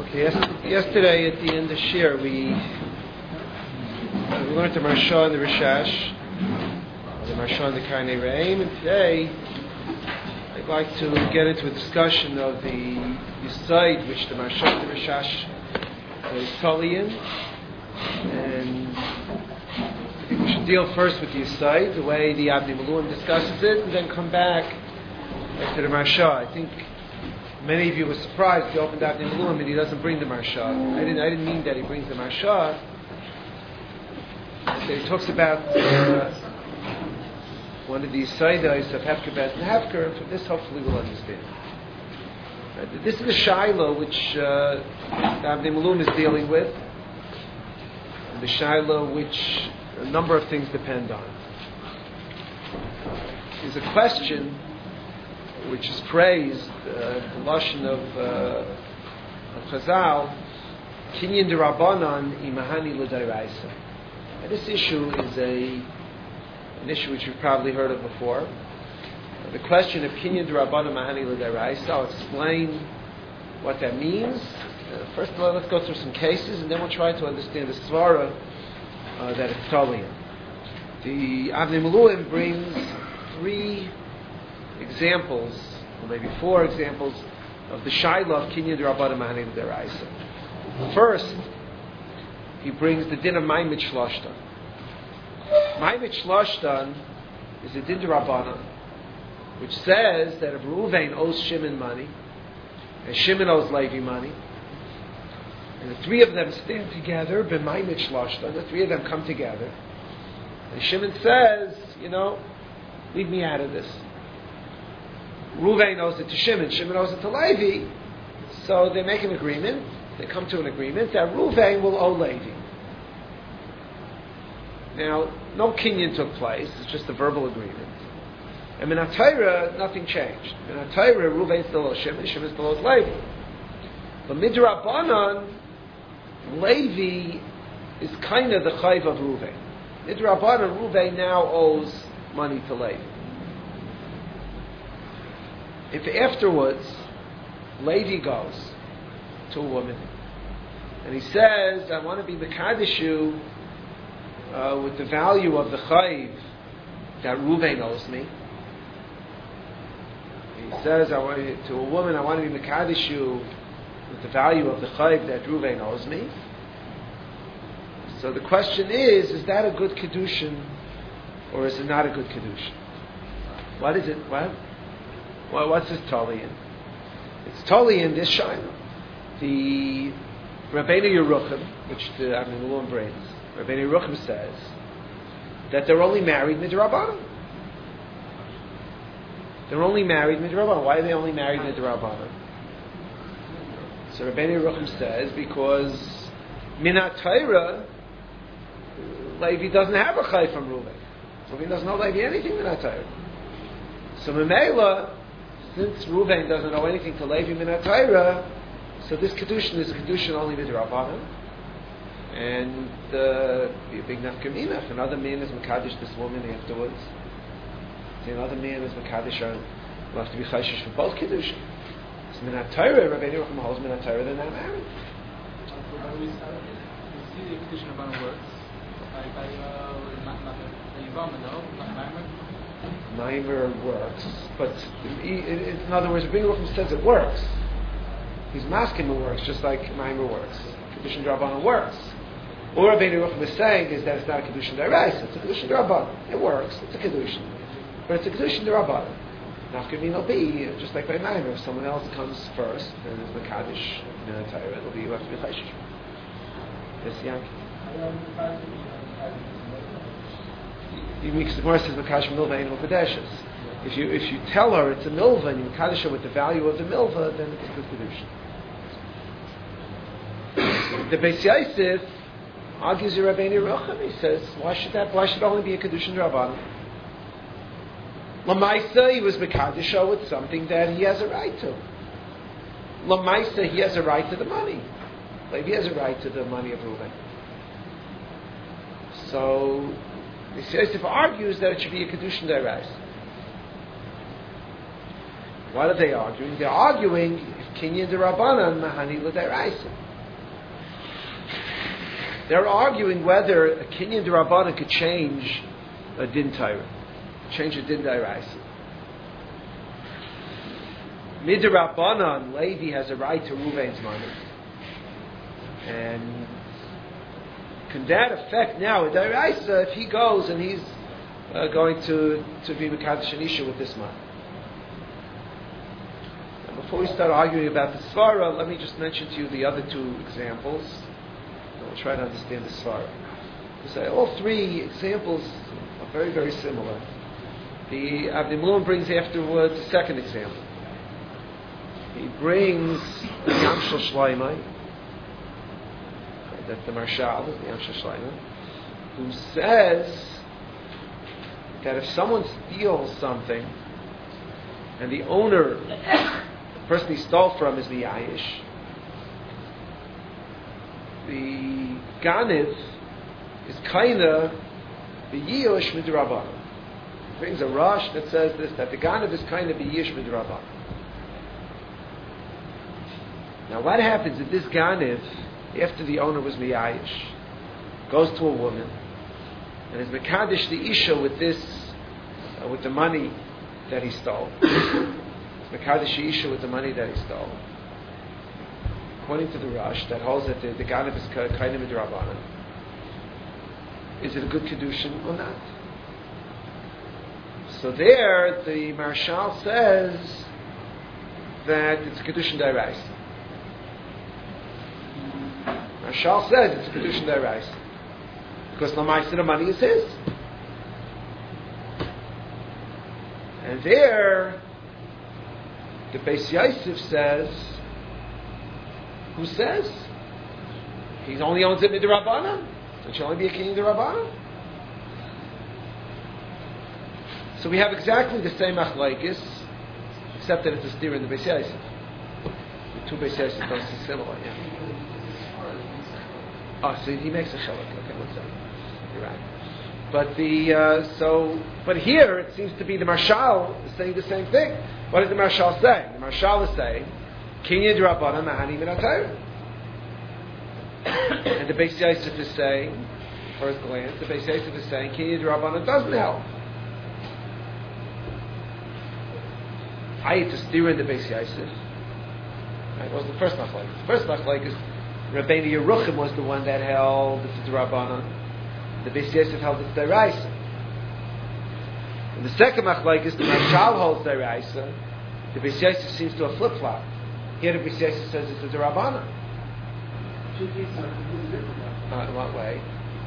Yesterday at the end of Shir, we learned the Marsha and the Rishash, the Marsha and the Karnei Re'im, and today I'd like to get into a discussion of the Yisayid which the Marsha and the Rishash is totally in, and I think we should deal first with the Yisayid, the way the Avnei Miluim discusses it, and then come back to the Marsha. I think many of you were surprised he opened Avnei Miluim and he doesn't bring the Marsha. I didn't mean that he brings the Marsha. So he talks about one of these Saidas of Hefker, Bez, and Hefker, and from this hopefully we'll understand. This is the Shiloh which Avnei Miluim is dealing with, and the Shiloh which a number of things depend on. There's a question which is praised, the lashon of Chazal, Kinyan D'Rabbanan Imahani L'Dairaisa. And this issue is an issue which you've probably heard of before. The question of Kinyan D'Rabbanan Imahani L'Dairaisa, I'll explain what that means. First of all, let's go through some cases, and then we'll try to understand the svara that it's totally in. The Avnei Miluim brings three examples, or maybe four examples, of the Shiloh of Kinyan D'Rabbanan Imahani L'Dairaisa. First, he brings the din of Ma'imit Shloshtan. Ma'imit Shloshtan is a din D'Rabbanan, which says that if Reuven owes Shimon money, and Shimon owes Levi money, and the three of them stand together, b'Ma'imit Shloshtan, the three of them come together, and Shimon says, leave me out of this. Reuven owes it to Shimon, Shimon owes it to Levi, so they make an agreement, they come to an agreement that Reuven will owe Levi. Now, no kinyan took place, it's just a verbal agreement. And in Torah, nothing changed. In Torah, Reuven still owes Shimon, Shimon still owes Levi. But Midrabanan, Levi is kind of the chayv of Reuven. Midrabanan, Reuven now owes money to Levi. If afterwards Levi goes to a woman and he says, I want to be Mekadesh you with the value of the chayv that Reuven owes me. He says, to a woman, I want to be Mekadesh you with the value of the chayv that Reuven owes me. So the question is that a good kedushin or is it not a good kedushin? What is it? What's this totally in? It's totally in this Shiloh. The Rabbeinu Yerucham, which the Avnei Miluim brings, Rabbeinu Yerucham says that they're only married midrabanan. They're only married midrabanan. Why are they only married midrabanan? So Rabbeinu Yerucham says because Minat Torah, Levi doesn't have a chayv from Reuven. Reuven doesn't know Levi anything Minat Torah. So Memela, since Reuven doesn't know anything to Levi Minat Torah, so this kedushin is kedushin only midrabanan, and be a big nafkamina. If another man is mekadesh this woman afterwards, if another man is mekadesh, will have to be chayshish for both kedushin. So Minat Torah, Rabbeinu Yerucham holds Minat Torah, they're not married. We see the kedushin of works Maimer works, but in other words, Rabbeinu Yerucham says it works. He's masking it works, just like Maimer works. Kedushin D'Rabbanan works. All Rabbeinu Yerucham is saying is that it's not a Kedushin D'Oraisa, it's a Kedushin D'Rabbanan. It works, it's a Kedushin. But it's a Kedushin D'Rabbanan. Nafkamin will be, just like by Maimer, if someone else comes first, then it's Mekadesh in the Torah, it'll be, you have to be Chayshish. Yes, Yankee? Because the Gemara says Mekadesh Milva Ein Mekadeshes. If you tell her it's a milva and you mekadesh her with the value of the milva, then it's a good kedushin. The Beis Yosef argues with Rabbeinu Yerucham. He says, why should it only be a kedushin D'Rabbanan? Lamaisa, he was mekadesh her with something that he has a right to. Lamaisa, he has a right to the money. Like he has a right to the money of Reuven. So Beis Yosef argues that it should be a kedushin D'Oraisa. What are they arguing? They're arguing Kinyan D'Rabbanan Mahani L'Daraisa. They're arguing whether a Kinyan D'Rabbanan could change a Din Torah, change a Din D'Oraisa. Midrabbanan, Levi has a right to Ruvain's money. And can that affect now a D'Oraisa if he goes and he's going to be Mekadosh an Isha with this money? Now, before we start arguing about the Svara, let me just mention to you the other two examples. And we'll try to understand the Svara. All three examples are very, very similar. The Avnei Milon brings afterwards a second example. He brings the Yamshel Shloimeh, that the Marshal, the Yamshel Shloimeh, who says that if someone steals something and the owner, the person he stole from, is the Yayish, the Ganiv is kinda the Yiyosh Midrabbanan. He brings a rush that says this, that the Ganiv is kinda the Yiyosh Midrabbanan. Now, what happens if this Ganiv, after the owner was Miyayish, goes to a woman and is Mekadosh the Isha with this, with the money that he stole? Mekadosh the Isha with the money that he stole. According to the Rush, that holds that the Ganiv is kind of Midrabbanan. Is it a good Kedushin or not? So there, the Marshal says that it's a Kedushin D'Oraisa. Marshal says it's a Kedushin D'Oraisa. Because Lamaisa, the money is his. And there, the Beis Yosef says, who says? He only owns it Midrabbanan. So it should only be a Kinyan D'Rabbanan. So we have exactly the same Machlokes, except that it's a steer in the Beis Yosef. The two Beis Yosef don't see similar, yeah. Oh, so he makes a chelak. Okay, one second. You're right. But here it seems to be the Marshal is saying the same thing. What is the Marshal saying? The Marshal is saying, Kinyan D'Rabbanan Mahani Min HaTorah. And the Beis Yosef is saying, first glance, the Beis Yosef is saying, Kinyan D'Rabbanan doesn't help. I had to steer in the Beis Yosef. It wasn't the first machlokes. The first machlokes is Rabbeinu Yeruchim was the one that held it's a D'Rabbanan. The Beis Yosef held it's D'Oraisa. And the second machlokes, the Marshal holds D'Oraisa. The Beis Yosef seems to have flip-flop. Here the Beis Yosef says it's a D'Rabbanan. In what way?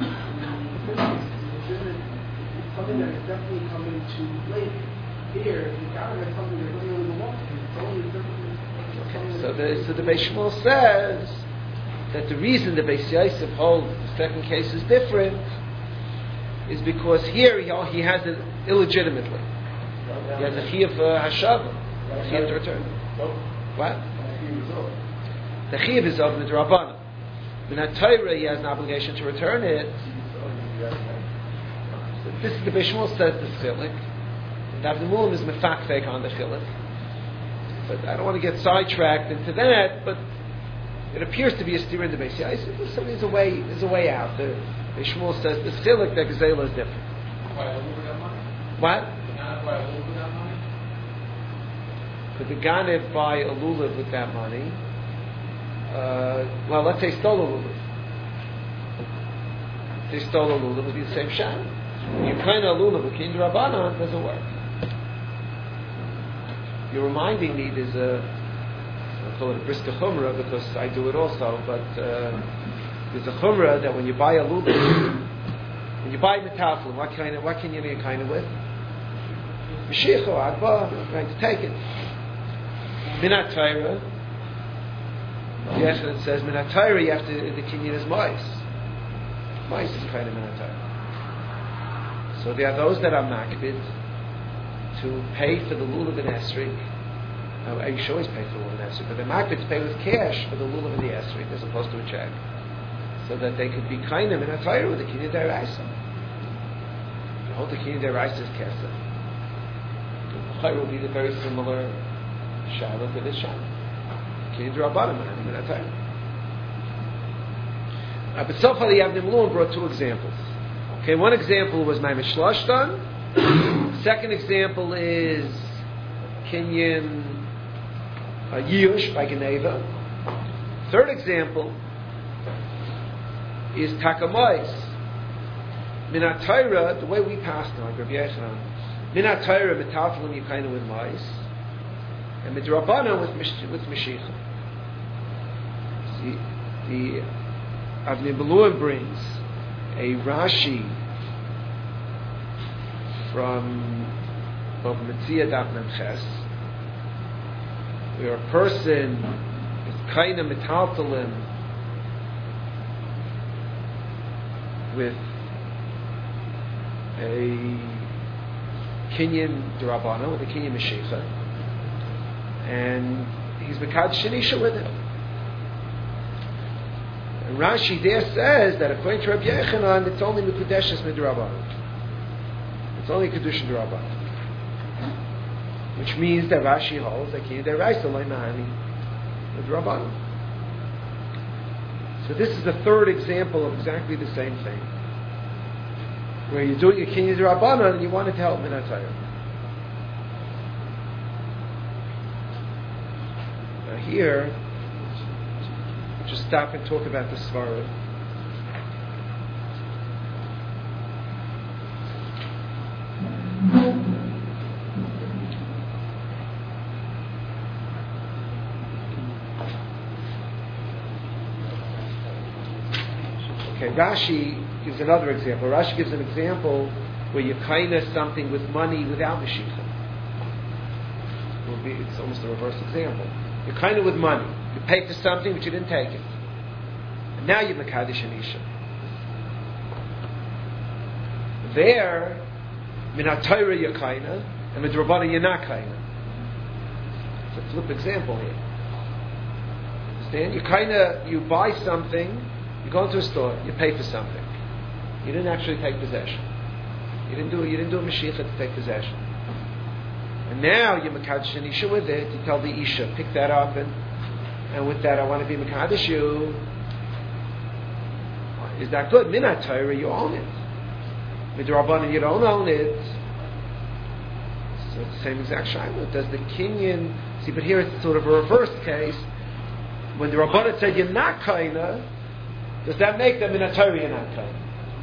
It's something that is definitely coming too late. Here, the God has something that doesn't really belong to him. So the Beis Shmuel says that the reason the Beis Yosef holds the second case is different is because here he has it illegitimately. He has a chiyuv hashava, a chiyuv to return. What? The chiyuv is of Midrabbanan. In that Torah, he has an obligation to return it. So this is the Beis Shmuel says the chilik. The Avnei Milon is mefakfek on the chilik. But I don't want to get sidetracked into that. But it appears to be a steer in the Beis Yosef. So there's a way out. The Beis Shmuel says the chilik that Gezela is different. What? Could the Ganiv buy a lulav with that money? Well, let's say stole a lulav. If they stole a lulav, it would be the same shot. You kind of a lulav with Kinyan D'Rabbanan, doesn't work. You're reminding me there's I call it a briska chumrah because I do it also, but there's a chumrah that when you buy a lulav, when you buy metafel, what can you be kind of with? Mashiach or Agba, I'm going to take it. Minat Torah. Yes, it says Minat Torah. You have to the Kinyan is mice. Mice is kind of Minat Torah. So there are those that are makbid to pay for the lulav in esrog. You should always pay for the lulav in esrog, but the makbid to pay with cash for the lulav in the esrog as opposed to a check, so that they could be kind of Minat Torah with the Kinyan D'Oraisa. The whole Kinyan D'Oraisa is kesef. The Chayr will be the very similar Shaila to this Shaila. Kinyan D'Rabbanan Mahani Min HaTorah. But so far the Avnei Miluim brought two examples. Okay, one example was my Mishlashtan. Second example is Kinyan Yush by Geneva. Third example is Takamois. Min HaTorah, the way we passed on, Rabbi Yechanan, Min HaTorah Metaltalim Yikainu with Mais, and Midrabanan with Meshicha. See, the Avnei Miluim brings a Rashi from Bava Metzia Daf Memches, where a person is kind of metaltalim with a Kinyan D'Rabbanan, with a Kinyan Meshicha, and he's Mekadosh Shanisha with it. And Rashi there says that according to Rabbi Yechanan, it's only Mekudeshes Midrabanan. It's only Kedushin D'Rabbanan. Which means that Rashi holds that Kinyan D'Oraisa Lo Mahani Midrabanan. So this is the third example of exactly the same thing, where you're doing a Kinyan D'Rabbanan and you wanted to help Min HaTorah. Now here, just stop and talk about the Svara. Okay, Rashi gives another example. Rashi gives an example where you kinda something with money without Meshicha. It's almost a reverse example. You're kinda with money. You paid for something but you didn't take it. And now you're Mekadosh Shanisha. There, Min HaTorah you're kinda, and Midrabanan you're not kinda. It's a flip example here. Understand? You buy something, you go into a store, you pay for something. You didn't actually take possession. You didn't do a Mashiach to take possession. And now you're Mekadosh Shanisha with it. You tell the Isha, pick that up, and with that I want to be Mekadosh you. Is that good? Min HaTorah, you own it. Midrabanan, you don't own it. So it's the same exact shaila. Does the Kinyan see? But here it's sort of a reverse case. When the Rabbanan said you're not kaina, does that make them Min HaTorah you're not kaina?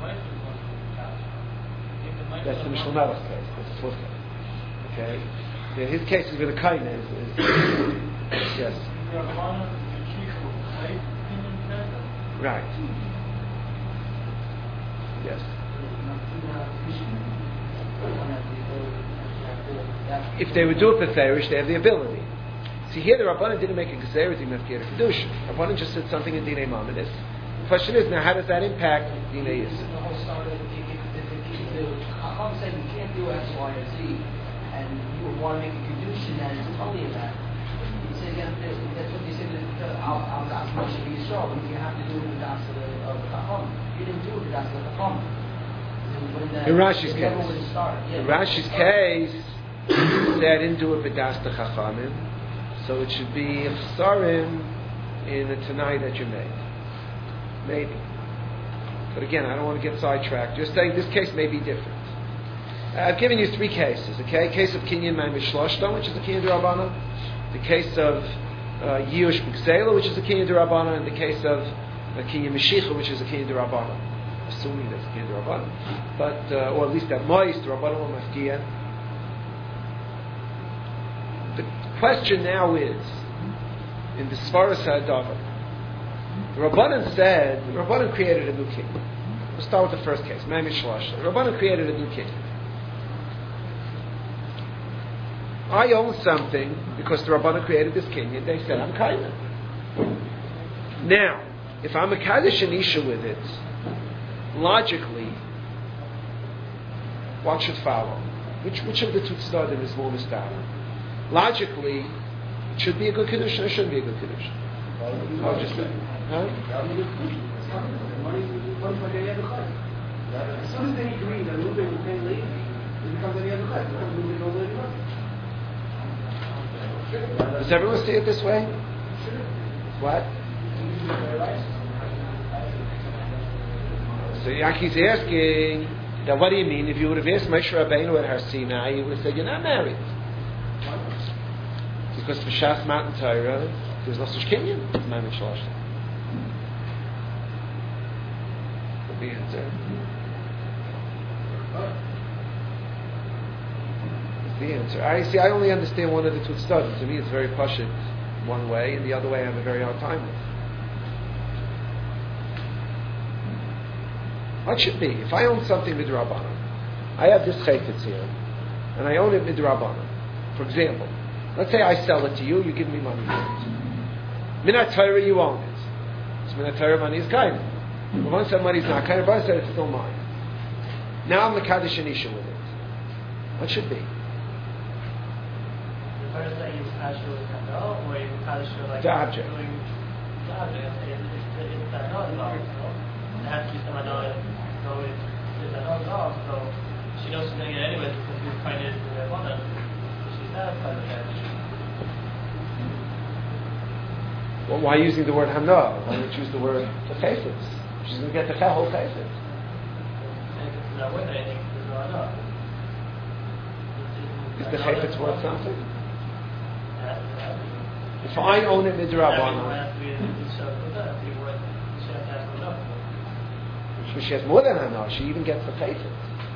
That's the Mishnah Melech's case. That's the fourth case. Okay, his case is with a kaina. Yes. Right. Yes. If they would do it b'ferish, they have the ability. See, here the Rabbanan didn't make a gezerah in Mefkir Kedusha. Rabbanan just said something in Dinei Mamonis. The question is now, how does that impact Dinei Yisrael? The whole start of the Chacham said you can't do X, Y, or Z, and you want to make a Kedushin, and it's only in that. He said, yeah, that's what they said. I'll ask Moshe Yisrael, but you have to do it with the Das of the Chacham. You didn't do it with the Das of the Chacham. In Rashi's case, in Rashi's case, they didn't do it b'das the Chachamim, so it should be a Chsarim in the Tanai that you made. Maybe. But again, I don't want to get sidetracked. Just saying this case may be different. I've given you three cases, okay? Case of Kinyan Ma'amishloshton, which is a Kinyan D'Rabbanan. The case of Yush B'Ksela, which is a Kinyan D'Rabbanan. And the case of Kinyan Meshicha, which is a Kinyan D'Rabbanan. Assuming that's Kinyan D'Rabbanan. But, or at least that Mois, D'Rabbanan or Mafkiya. The question now is, in the Svaras HaDavar, the Rabbanan said, the Rabbanan created a new king. We'll start with the first case, Ma'amish Shlosh. The Rabbanan created a new king. I own something because the Rabbanan created this king, and they said, I'm kaina. Now, if I'm a Kaddish and Isha with it, logically, what should follow? Which of the two tzadim is more mistaken? Logically, it should be a good Kiddush or it shouldn't be a good Kiddush? I'll just say. Huh? As soon as they agree that a little bit will pay late, it becomes any other class. It becomes a little bit over Does everyone see it this way? What? So Yanki's asking that what do you mean? If you would have asked Moshe Rabbeinu at Har Sinai, he would have said, you're not married. Because for Shas Matan Torah, there's no such kinyan. It's Maimon Shlosh. What's the answer? What's the answer? I only understand one of the two studies. To me, it's very pashut one way, and the other way I have a very hard time with. What should be? If I own something midrabanan, I have this chayfetz here, and I own it midrabanan. For example, let's say I sell it to you, you give me money for it. Minat Torah, you own it. So Minat Torah money is kind. But once that money is not kind, but I said it's still mine. Now I'm the Kaddish and Isha with it. What should be? The first thing is actually or you like the object. The object. It's that dog involved, so it has to be some other. So it's that dog involved, so she knows she's doing it anyway because she's trying to do it on it. So she's satisfied with that. Well, why using the word hana? Why not use the word the chayfetz? She's going to get the whole chayfetz. If it's not worth anything, it's not enough. Is the chayfetz worth something? If I own it midrabanan, she has more than hana. She even gets the chayfetz.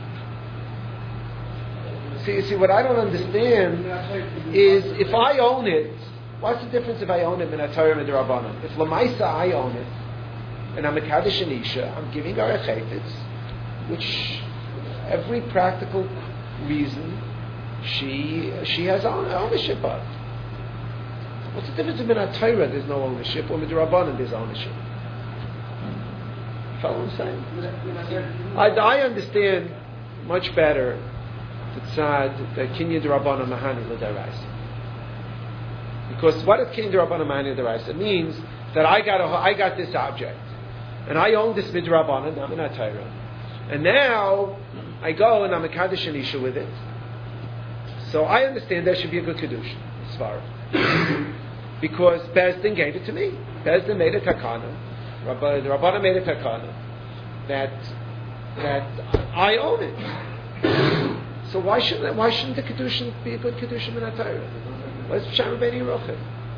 See, what I don't understand is if I own it. What's the difference if I own it Minat Torah midrabanan? If Lamaisa I own it, and I'm a Kaddish and Isha, I'm giving her a chayfetz, which every practical reason she has ownership of. What's the difference in Minat Torah there's no ownership, or midrabanan there's ownership? Follow what I'm saying? I understand much better the tzad that kinyan d'Rabbanan mahani l'daraisa. Because what does kinyan d'Rabbanan mahani l'daraisa? It means that I got this object, and I own this midrabanan, not Minat Torah, and now I go and I'm a Kaddish and Isha with it. So I understand there should be a good kedusha, as far as because Bezdin gave it to me. Bezdin made a takana. The Rabbanan made a takana that I own it. So why shouldn't the kedusha be a good kedusha Minat Torah? What's Psham Beni Rochel?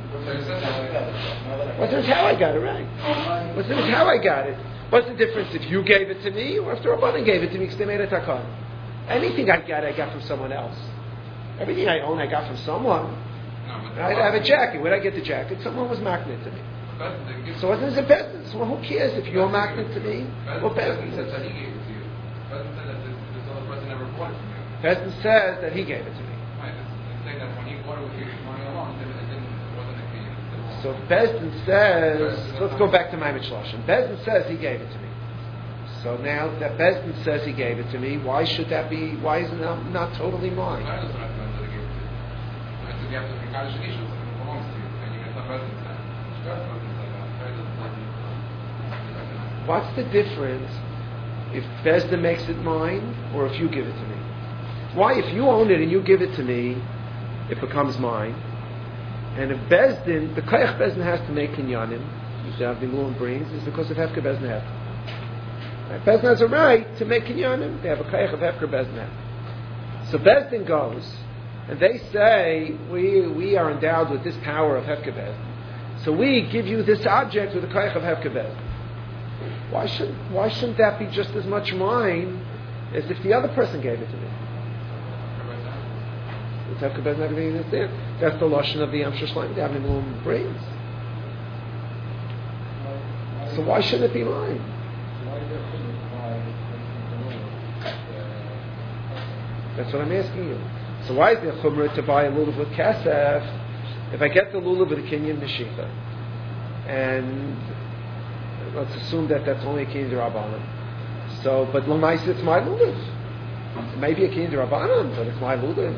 What's the difference how I got it right? What's the difference how I got it? What's the difference if you gave it to me or if the Rabbanan gave it to me because they made a takana? Anything I got from someone else. Everything I own I got from someone. I have a jacket. Where did I get the jacket? Someone was magnet to me. So what is a business? Well, who cares if you're magnet to me? Well, business says that he gave it to you. Bezdin said that this other person never bought it from you. Bezdin says that he gave it to me. Right. It's saying that when he bought it with you, money alone, it wasn't a key. So Bezdin says, let's go back to Maimon Shloshim. Bezdin says he gave it to me. So now that Bezdin says he gave it to me, why should that be? Why is it not totally mine? You have to be Kaddish and Isha, something that belongs to you, and you get some Bezdin side. What's the difference if Bezdin makes it mine or if you give it to me? Why, if you own it and you give it to me, it becomes mine? And if Bezdin, the Koyach Bezdin has to make kinyanim, which the Avdim Lulin brings, is because of Hefker Bezdin Hefker. Right? Bezdin has a right to make kinyanim. They have a Koyach of Hefker Bezdin Hefker. So Bezdin goes, and they say, we are endowed with this power of Hefker Bezdin. So we give you this object with a Koyach of Hefker Bezdin. Why shouldn't that be just as much mine as if the other person gave it to me? It's Hefker Bezdin not going to understand. That's the lashon of the Yam Shlomo the Avnei Milum brings. So why shouldn't it be mine? That's what I'm asking you. So why is there chumrah to buy a lulav with kasef if I get the lulav with a kinyan meshicha? And let's assume that that's only a kinyan d'Rabbanan. So, but l'maisa it's my lulav. It may be a kinyan d'Rabbanan, but it's my lulav.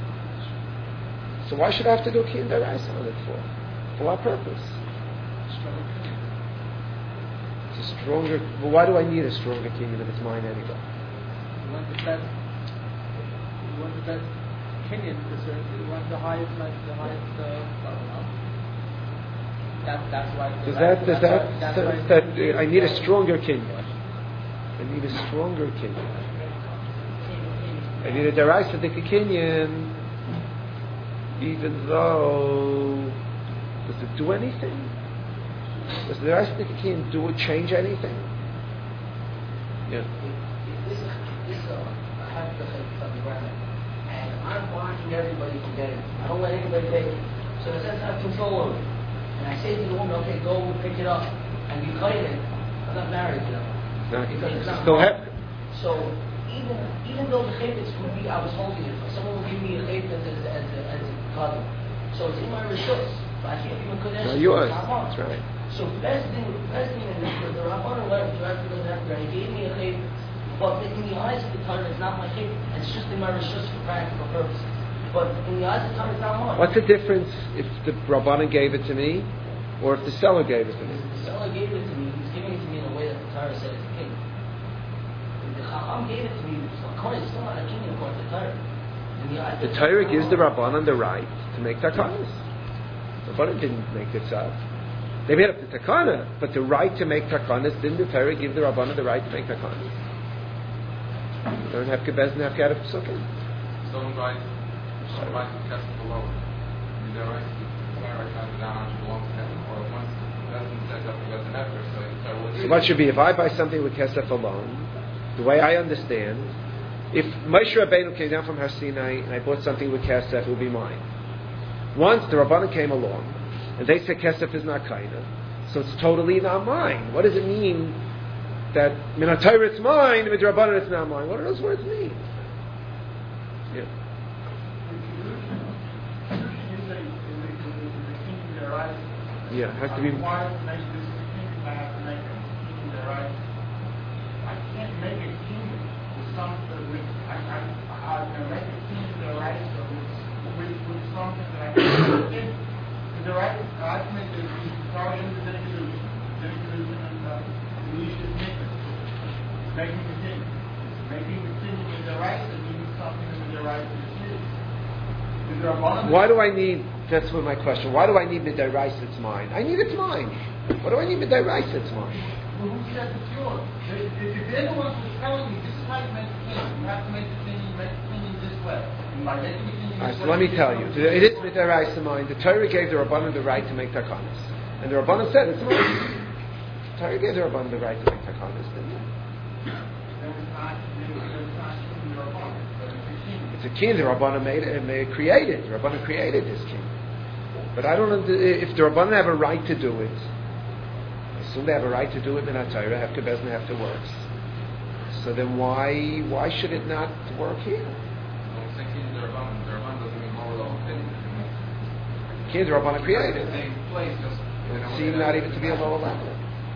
So why should I have to do a kinyan d'Oraisa on it for? For what purpose? It's a stronger. Well, why do I need a stronger kinyan if it's mine anyway? You want the best. Kenyan to a certain degree, one of the highest level, no? That's why. Does that I need a stronger kinyan. I need a stronger kinyan. I need a deraisa kinyan, even though does it do anything? Does the deraisa kinyan change anything? Yeah. This is a hypothetical of the ground, and I'm blocking everybody from getting it. I don't let anybody take it. So in a sense, I have control over it. And I say to the woman, okay, go and pick it up, and you cut it. I'm not married to them. Because it's not still have. So even though the chayvitz would be, I was holding it. Someone would give me a chayvitz as a cousin. So it's in my rishus. But I can't even kodesh. No, yours. That's right. So Bezdin and the Rabbanan letter to Rabbanan, he gave me a chayvitz. But in the eyes of the Torah, it's not my chayvitz. It's just in my rishus for practical purposes. But in the eyes of the Torah, it's not mine. What's the difference if the Rabbanan gave it to me, or if the seller gave it to me? The seller gave it to me. He's giving it to me in a way that the Torah said it's a king. The Chacham gave it to me. Of course, it's still not a king according to the Torah. The Torah gives the Rabbanan the right to make takanas. The Rabbanan didn't make this up. They made up the takana, but the right to make takanas, didn't the Torah give the Rabbanan the right to make takanas? You don't have Kebez and have Gadif Psukim. Someone buys a test below. Is that right? Sarah has it down, she belongs to him, or once it doesn't set up, it doesn't ever. So what should be, if I buy something with Kesef alone, the way I understand, if Moshe Rabbeinu came down from Har Sinai and I bought something with Kesef, it would be mine. Once the Rabbanan came along, and they said Kesef is not Kaina, so it's totally not mine. What does it mean that Min HaTorah it's mine, Min Rabbanan it's not mine? What do those words mean? Yeah. Yeah, it has to be. I have to make this king. I have to make a king the right. I can't make a king with something. I can make a king the right with something that I can't make. The right. I have to make the target the leadership maker. Making the king. Making the king with the right and giving something with the right to the king. Why do I need? That's what my question. Why do I need Midai Rice? It's mine. I need it's mine. What do I need Midai Rice? It's mine. Well, who said it's yours? If they're the ones who are telling me this is how you make the king, you have to make the king this way. And by making the king this way, so let me tell you. It is Midai Rice in mine. The Torah gave the Rabbanan the right to make takanas, and the Rabbanan said it's mine. The Torah gave the Rabbanan the right to make takanas, didn't it? It's a king the Rabbanan created. The Rabbanan created this king. But I don't know if the Rabbanan have a right to do it. I assume they have a right to do it in HaTorah, have Kebez and have to work. So then why should it not work here? King the Rabbanan created. It seemed not even to be a lower level.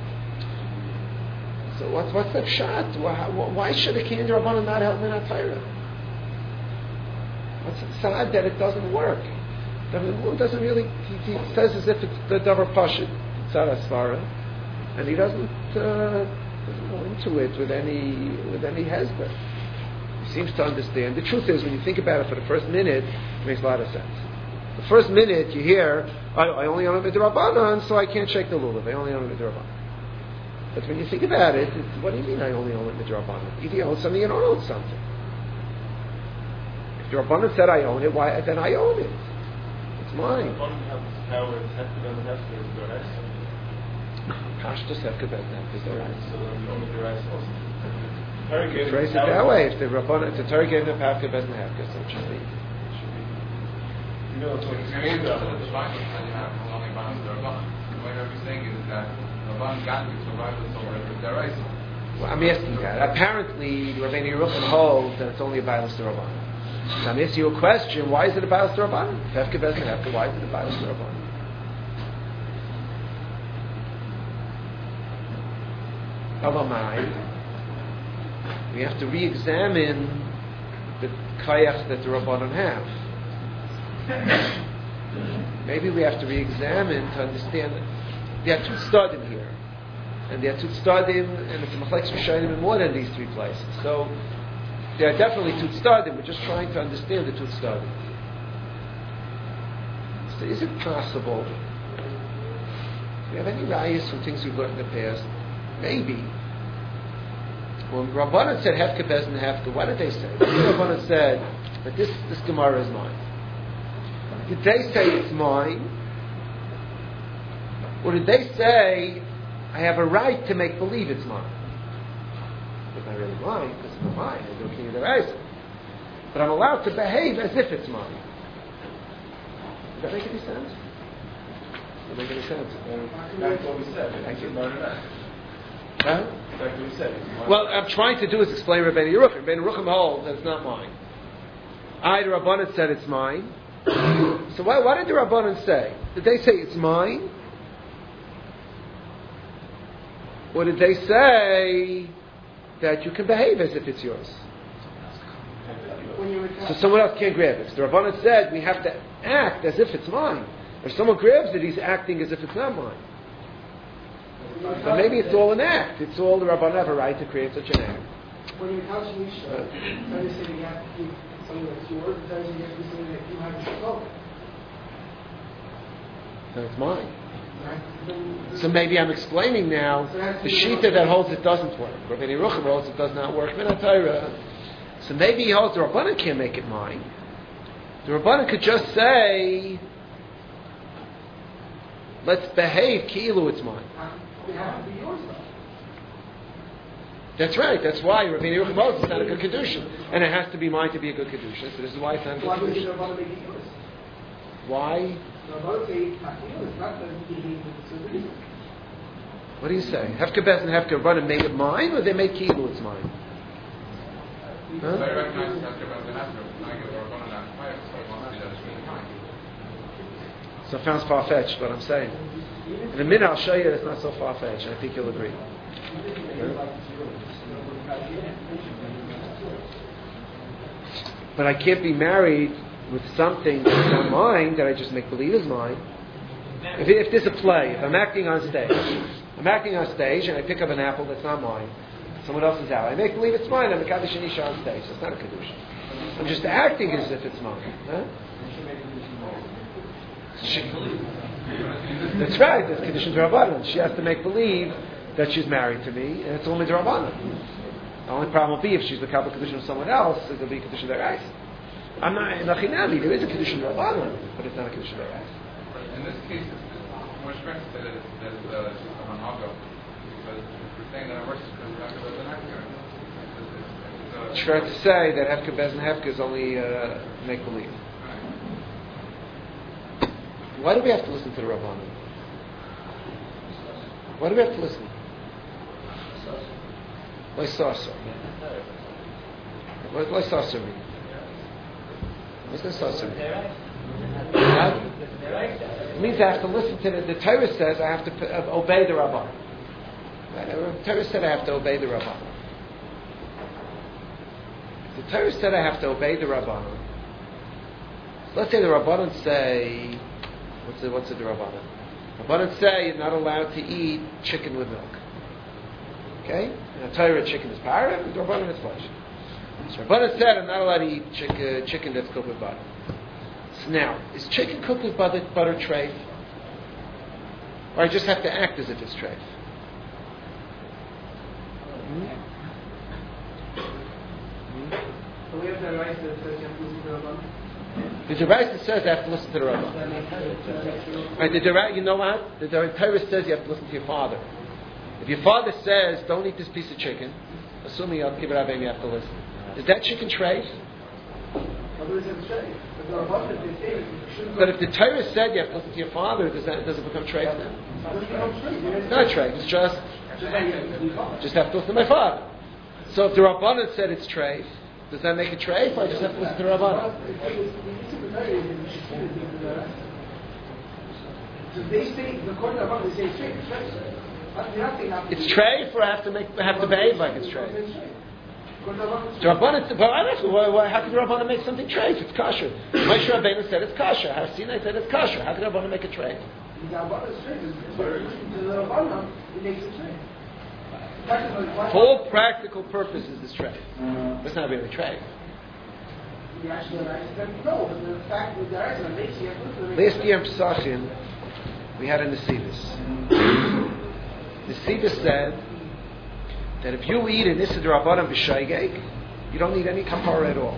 So what's the shot? Why should a king the Rabbanan not help in HaTorah? What's it sad that it doesn't work? It doesn't really. He says as if it's the davar pashut, tzara svara, and he doesn't go into it with any hesber. He seems to understand. The truth is, when you think about it for the first minute, it makes a lot of sense. The first minute you hear, I only own it midrabanan, so I can't shake the lulav. I only own it midrabanan. But when you think about it, what do you mean I only own it midrabanan? If you own something, you don't own something. If the Rabbanan said I own it, why then I own it? It's mine. Pashtus Hefka Bez Nefka Dorais. Phrase it that way. If the Rabbanan, if the Torah gave them Hefka Bez Nefka, so it should be. You know, so it's maybe the Bible that you have is only about the Rabbanan. What I'm saying is that Rabbanan got to survive this over the Dorais. Well, I'm asking that. Apparently, Rabbeinu Yerucham holds that it's only a Bible to Rabbanan. So I'm asking you a question, why is it a Bible to Rabbanan? Hefka Bez Nefka, why is it a Bible to Rabbanan? Elamai, we have to re-examine the kayach that the Rabbanan have. Maybe we have to re-examine to understand that there are two stadim here. And there are two stadim, and it's a machlekes rishonim in more than these three places. So, There are definitely Tutstadim. We're just trying to understand the Tutstadim. So is it possible? Do we have any rayas from things we've learned in the past? Maybe. When Rabbanan said Hefka Bezin Hefka, what did they say? Rabbanan said that this Gemara is mine. Did they say it's mine? Or did they say I have a right to make believe it's mine? It's not really mine because it's not mine. I don't need the right. But I'm allowed to behave as if it's mine. Does that make any sense? Does that make any sense? That's what we said. Thank you. Huh? Like we said. Well, I'm trying to do is explain Rabbeinu Yerucham. Rabbeinu Yerucham holds that it's not mine. The Rabbanan said it's mine. So what did the Rabbanan say? Did they say it's mine? Or did they say that you can behave as if it's yours? So someone else can't grab it. So the Rabbanan said we have to act as if it's mine. If someone grabs it, he's acting as if it's not mine. But maybe it's all an act. It's all the Rabbanan have a right to create such an act. When you're couching Mishnah, trying to say that you have to keep something that's yours, it tells you have to say that you have to control. Then it's mine. So maybe I'm explaining now the shita that holds it doesn't work. Rabbeinu Yerucham holds it does not work. So maybe he holds the Rabbanan can't make it mine. The Rabbanan could just say, let's behave ki'ilu it's mine. It has to be yours though. That's right. That's why Rabbeinu Yerucham holds it's not a good kedusha, and it has to be mine to be a good kedusha. So this is why it's not a good Why would the kedusha. Rabbanan make it yours? Why? The Rabbanan say it's not yours. It's not that he hates it. What do you say? Hefka Bez and Hefka Rabbanan made it mine, or they made ki'ilu it's mine? Huh? So it sounds far-fetched, what I'm saying. In a minute I'll show you that it's not so far-fetched, and I think you'll agree. But I can't be married with something that's not mine, that I just make believe is mine. If there's a play, if I'm acting on stage, and I pick up an apple that's not mine, someone else's apple, I make believe it's mine, I'm a Kaddish Anisha on stage, that's not a Kaddish. I'm just acting as if it's mine. Huh? That's right, that's Kedushin D'Rabbanan. She has to make believe that she's married to me, and it's only D'Rabbanan. The only problem will be if she's the Kabbalah Kedushin of someone else, it'll be Kedushin D'Oraisa. I'm not in Achinami, there is a Kedushin D'Rabbanan, but it's not a Kedushin D'Oraisa. In this case, it's more strange to say that it's just a monago, because we're saying that it works because Hefka Bez and Hefka. It's fair to say that Hefka Bez and Hefka is only make believe. Why do we have to listen to the Rabbanan? Why do we have to listen? Why sasa? What does sasa mean? What's the sasa mean? It means I have to listen to the Torah says I have to obey the Rabbanan. The Torah said I have to obey the Rabbanan. The Torah said I have to obey the Rabbanan. So let's say the Rabbanan say, what's the Rabbanan? Rabbanan say you're not allowed to eat chicken with milk. Okay? In the Torah, chicken is para, and the Rabbanan is flesh. So Rabbanan said I'm not allowed to eat chicken that's cooked with butter. So now, is chicken cooked with butter treif? Or I just have to act as if it's treif? So we have the right that says you have to listen to the Rabbanan. The Deraisa says I have to listen to the Rabbanan. Right, you know what? The Torah says you have to listen to your father. If your father says, don't eat this piece of chicken, assuming I'll give it up, you have to listen. Is that chicken treif? But if the Torah said you have to listen to your father, does it become treif now? It's not treif. It's just have to listen to my father. So if the Rabbanan said it's treif, does that make it treif, or I just have to listen to the Rabbanan? They say the court of Rabbanan say it's treif. It's treif, or I have to behave like it's treif. The Rabbanan, how could the Rabbanan make something treif? It's kosher. Moshe Rabbeinu said it's kosher. Har Sinai said it's kosher. How could the Rabbanan make it treif? The Rabbanan is treif. The Rabbanan, it makes it treif. For all practical purposes, it's trade. It's not really trade. You actually no, but the fact that there is an amazing Last year in Pesachim, we had a Nesivis. Nesivis said that if you eat an Issa D'Rabbanan b'Shaygeg, you don't need any kapara at all.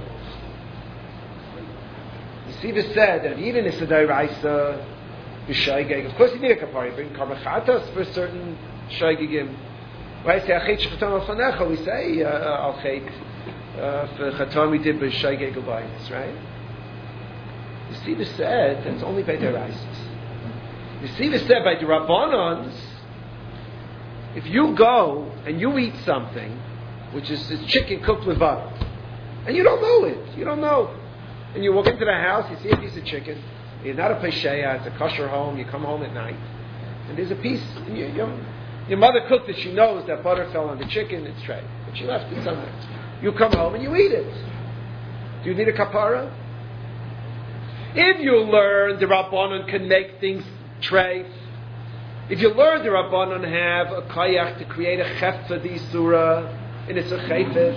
Nesivis said that if you eat an Issa D'Oraisa b'Shaygeg, of course you need a kapara. You bring karmachatas for certain Shaygegim. Right? Say achet shchatam al fanecha. We say al chet for chatam we did b'Shaygeg ubayis, right? Nesivis said that it's only by D'Oraisas. Nesivis said by the Rabbanans, if you go and you eat something, which is chicken cooked with butter, and you don't know it, and you walk into the house, you see a piece of chicken, it's not a pesheya, it's a kosher home, you come home at night, and there's a piece, and your mother cooked it, she knows that butter fell on the chicken, it's tray, but she left it somewhere. You come home and you eat it. Do you need a kapara? If you learn the Rabbanon can make things treif, if you learn the Rabbanon have a kayach to create a chefza d'isura, and it's a chayfetz,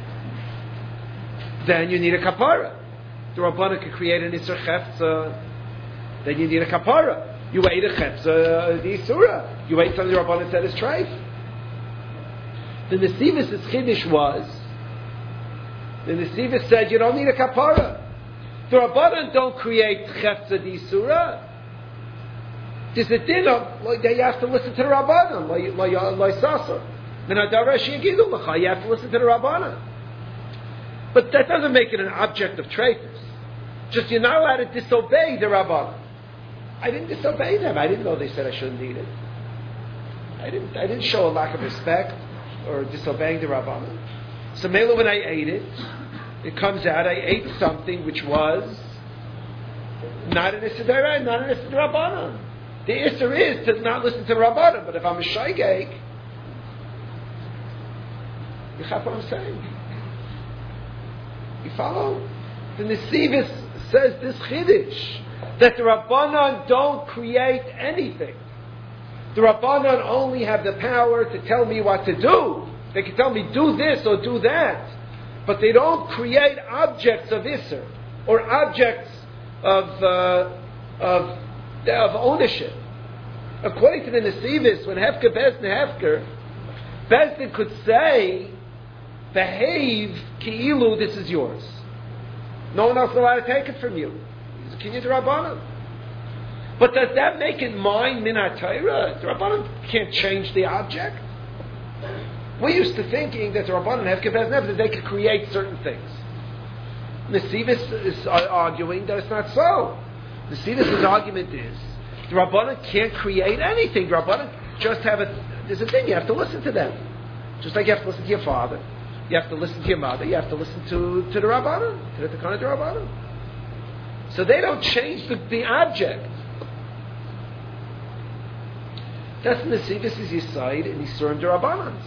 then you need a kapara. The Rabbanon can create an isur chefza, then you need a kapara. You ate a chefza d'isura. You ate something the Rabbanon said is treif. The Nesivis' chiddush was, the Nesivis said you don't need a kapara. The Rabbanon don't create chefza d'isura. There's a din of you have to listen to the Rabbanon. You have to listen to the Rabbanon. But that doesn't make it an object of traitors. Just you're not allowed to disobey the Rabbanon. I didn't disobey them. I didn't know they said I shouldn't eat it. I didn't show a lack of respect or disobeying the Rabbanon. So Mela, when I ate it, it comes out I ate something which was not an Issa D'Oraisa, not an Issa D'Rabbanan. The Isser is to not listen to the Rabbanan, but if I'm a Shaygeg, you have what I'm saying. You follow? The Nesivis says this Chiddush, that the Rabbanan don't create anything. The Rabbanan only have the power to tell me what to do. They can tell me do this or do that, but they don't create objects of Isser or objects of ownership. According to the Nesivis, when Hefker Bezdin could say, behave ki'ilu, this is yours. No one else is allowed to take it from you. It's a Kinyan D'Rabbanan. But does that make it mine min ha'Torah? The Rabbanan can't change the object. We're used to thinking that the Rabbanan Hefker Bezdin that they could create certain things. Nesivis is arguing that it's not so. Nesivis' argument is the Rabbanan can't create anything. The Rabbanan just have there's a thing, you have to listen to them. Just like you have to listen to your father, you have to listen to your mother, you have to listen to the Rabbanan, to the Takana D'Rabbanan. So they don't change the object. That's Nesivis is Yisayid and Yisurim D'Rabbanans.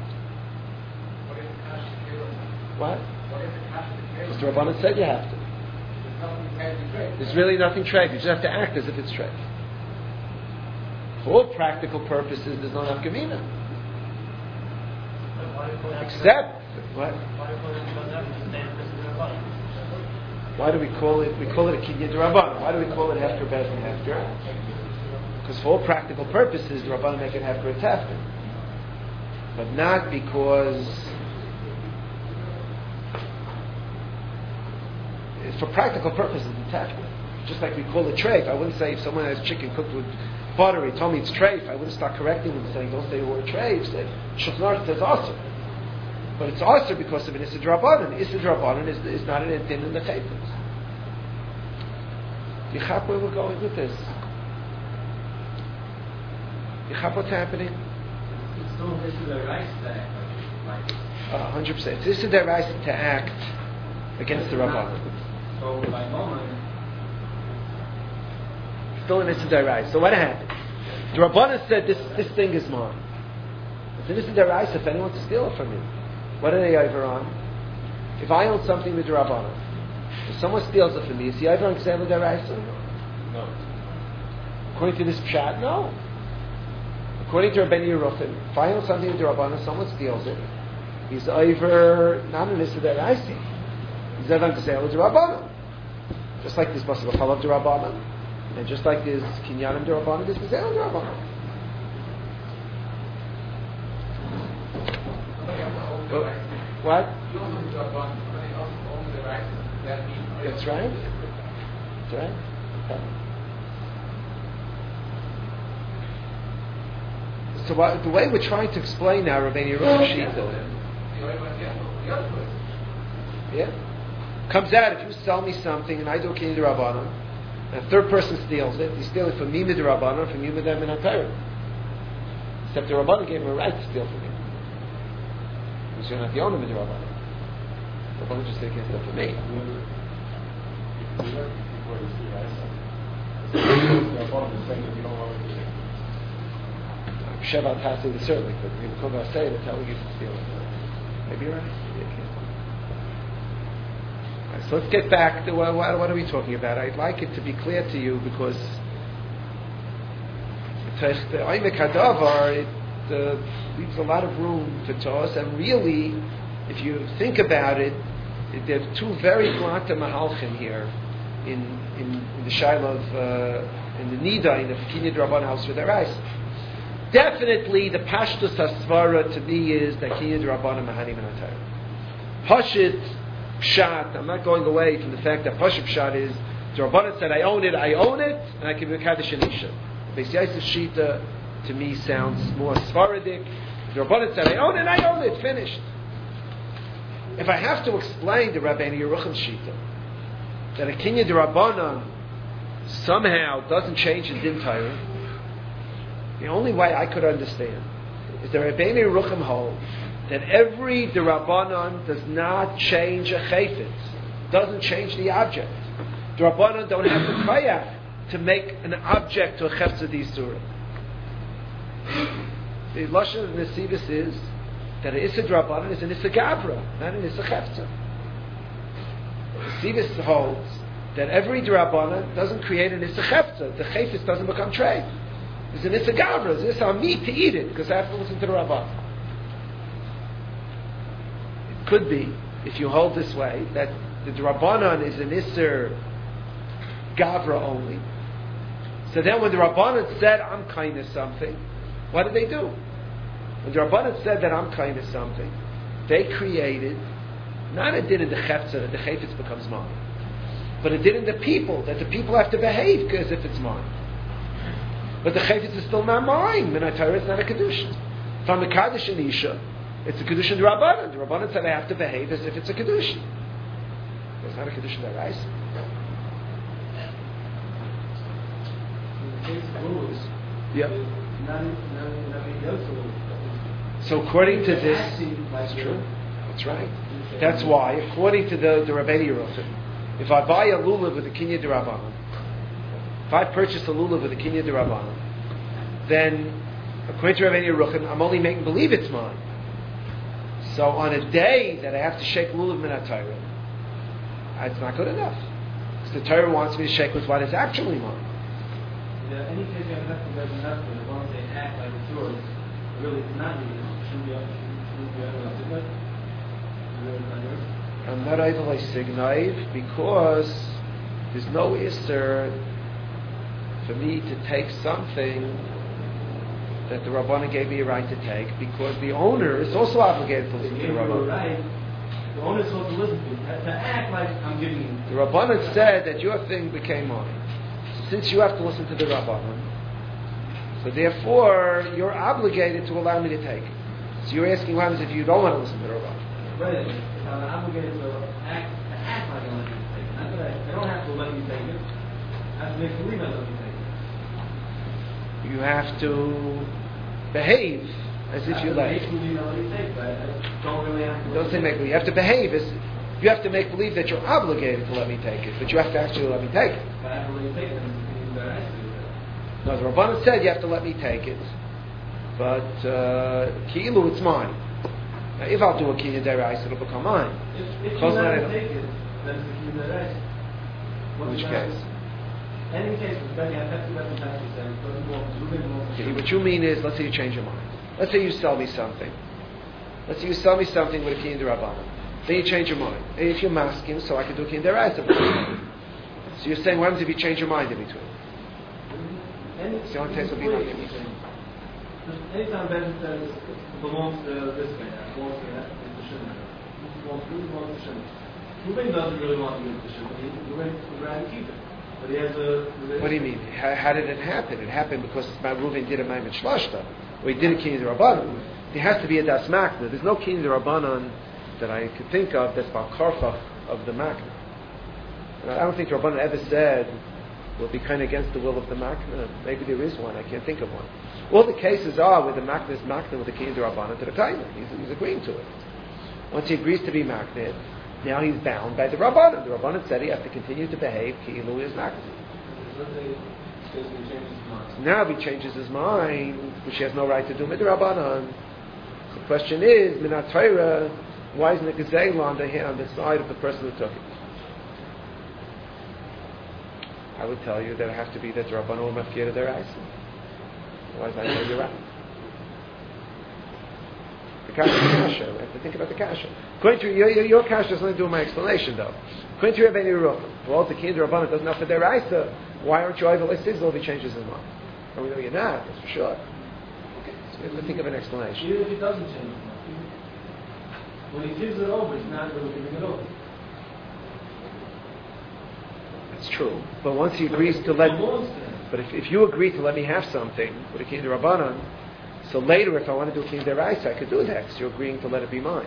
What? Because the Rabbanan said you have to. There's really nothing treif. You just have to act as if it's treif. For all practical purposes, there's no nafkamina. Except what? Why do we call it? We call it a Kinyan D'Rabbanan. Why do we call it Hefker Bezdin Hefker? Because for all practical purposes, the Rabbanan make it Hefker it's Hefker, but not because. For practical purposes, it's Hefker. Just like we call it treif. I wouldn't say if someone has chicken cooked with butter, he told me it's treif, I wouldn't start correcting him and saying, don't say the word treif. Say, Shulchan Aruch says asur. But it's asur because of an Issa D'Rabbanan. Issa D'Rabbanan is not an intin in the chayfetz. You chap where we're going with this? You chap what's happening? It's still Issa D'Oraisa to act. 100%. It's Issa D'Oraisa to act against the Rabbanan. So by moment, still an Issa D'Oraisa. So what happened? The Rabbanan said this thing is mine. It's an Issa D'Oraisa if anyone wants to steal it from me. What are they over on? If I own something with the Rabbanan, if someone steals it from me, is he over on Kseva D'Oraisa? No. According to this pshat, no. According to Rabbeinu Yeruchim, if I own something in D'Rabbanan, someone steals it, he's over not an issa deraisa. He's over on Gzeila D'Rabbanan. Just like there's Basar B'Chalav D'Rabbanan, and just like there's Kinyanim D'Rabbanan, there's Gzeila D'Rabbanan. What? That's right. That's right. So the way we're trying to explain now Rabbeinu Yerucham Shita, comes out if you sell me something and I do a kinyan d'Rabbanan, and a third person steals it, he's stealing from me d'Rabbanan, from you min HaTorah. Except the Rabbanan gave him a right to steal from you. Because you're not the owner of the Rabbanan. The Rabbanan just said he can't steal from me. Shevat Hasi, they certainly could. People come out say that's how we used to steal it. Maybe you're right. Right, so let's get back to what are we talking about? I'd like it to be clear to you because the Oimek Hadavar, it leaves a lot of room for Toss, and really, if you think about it, there are two very glanta mahalchim here in the Shiloh in the Nida, in the Kinyan d'Rabbanan house for their rice. Definitely, the Pashtus Hasvara to me is that Kinyan d'Rabbanan Mahanim and Atayr. Pashit Pshat, I'm not going away from the fact that Pashit Pshat is, d'Rabbanan said, I own it, and I can be a Kaddish and Isha. Beis Yosef Shita, to me, sounds more Svaradik. D'Rabbanan said, I own it, finished. If I have to explain the Rabbeinu Yerucham Shita, that a Kinyan d'Rabbanan somehow doesn't change in Din Torah, the only way I could understand is that Rabbeinu Yerucham holds that every d'Rabbanan does not change a chayfetz, doesn't change the object. D'Rabbanan don't have the koyach to make an object to a chefza d'Yisura. The lashon of Nesivus is that an issa d'Rabbanan is an issa gabra, not an issa chefza. Nesivus holds that every d'Rabbanan doesn't create an issa chefza. The chayfetz doesn't become trade. It's an issa gavra, it's an issa meat to eat it, because I have to listen to the Rabban. It could be, if you hold this way, that the Rabbanan is an issa gavra only. So then when the Rabbanan said, I'm kind of something, what did they do? When the Rabbanan said that I'm kind of something, they created, not a din in the chefza, that the chayfetz becomes mine, but a din in the people, that the people have to behave as if it's mine. But the chayfetz is still not mine. Min HaTorah is not a kedusha. If I'm a kaddish and isha, it's a kedusha d'Rabbanan. The Rabbanan said I have to behave as if it's a kedusha. It's not a kedusha d'Oraisa. Yep. So according to this, that's true. That's right. That's why, according to the Rabbeinu Yeruchim, if I buy a lulav with a kinyan d'Rabbanan, if I purchase a lulav with a kinyan d'Rabbanan, then, according to Rabbeinu Yeruchim, I'm only making believe it's mine. So on a day that I have to shake lulav min HaTorah, it's not good enough. Because the Torah wants me to shake with what is actually mine. Any case you have enough to enough, but as long as they act like it's yours, really it's not yours. Shouldn't be I'm not able to signaiv because there's no isser for me to take something that the Rabbanan gave me a right to take, because the owner is also obligated to listen to the Rabbanan. Right. The owner is supposed to listen to you. To act like I'm giving you. The Rabbanan said that your thing became mine. Since you have to listen to the Rabbanan, so therefore you're obligated to allow me to take it. So you're asking what happens if you don't want to listen to the Rabbanan? Right. I'm obligated to act like I want you to take it. Not that I don't have to let you take it. I have to make believe I let you take it. You have to behave as if you let. Don't say make believe. You have to behave as you have to make believe that you're obligated to let me take it, but you have to actually let me take it. No, the Rabbanan said you have to let me take it, but ki'ilu it's mine. Now, if I'll do a kinyan d'Oraisa, it'll become mine. If you let me take it, then it's a kinyan d'Oraisa. In which case? any case, depending on Hefker Bezin Hefker says, Okay, what you mean is, let's say you change your mind. Let's say you sell me something. Let's say you sell me something with a Kiyun D'Rabbanan. Then you change your mind. And if you're masking, so I can do a Kiyun D'Oraisa. So you're saying, what happens if you change your mind in between? It's the only case will be like in between. Anytime Bezin says it belongs to this guy, it belongs to that, it's the Shimon. It belongs to Shimon. Reuben doesn't really want to give it to Shimon. Reuben would rather keep it. But he has a... What do you mean? How did it happen? It happened because Reuven did a Maimed Shlashta, or he did a Kiyun D'Rabbanan. There has to be a Das Makna. There's no Kiyun D'Rabbanan that I could think of that's Bal Karfach of the Makna. I don't think the Rabbanan ever said will be kind of against the will of the Makna. Maybe there is one. I can't think of one. All the cases are where the Makna is Makna with the Kiyun D'Rabbanan to the Kaina. He's agreeing to it. Once he agrees to be Makna, now he's bound by the Rabbanan. The Rabbanan said he has to continue to behave Ki'ilu is Makna. Now if he changes his mind, which he has no right to do with the Rabbanan, the question is, Minat Torah, why isn't it Gezeil on the side of the person who took it? I would tell you that it has to be that the Rabbanan will mafkir their eyes. Otherwise I know you're right. The kasha, we have to think about the kasha. According to your kasha does not do my explanation though. According to Rabbeinu Yerucham, well, the Kiyun D'Rabbanan doesn't have for their eyes, why aren't you over Sizzle if he changes his mind? And we know you're not, that's for sure. Okay, so we have to think of an explanation. Even if he doesn't change his mind. When he gives it over, he's not really giving it over. That's true. But once he agrees to let... But if you agree to let me have something with a Kiyun D'Rabbanan, so later if I want to do a Kiyun D'Oraisa, I could do that because you're agreeing to let it be mine.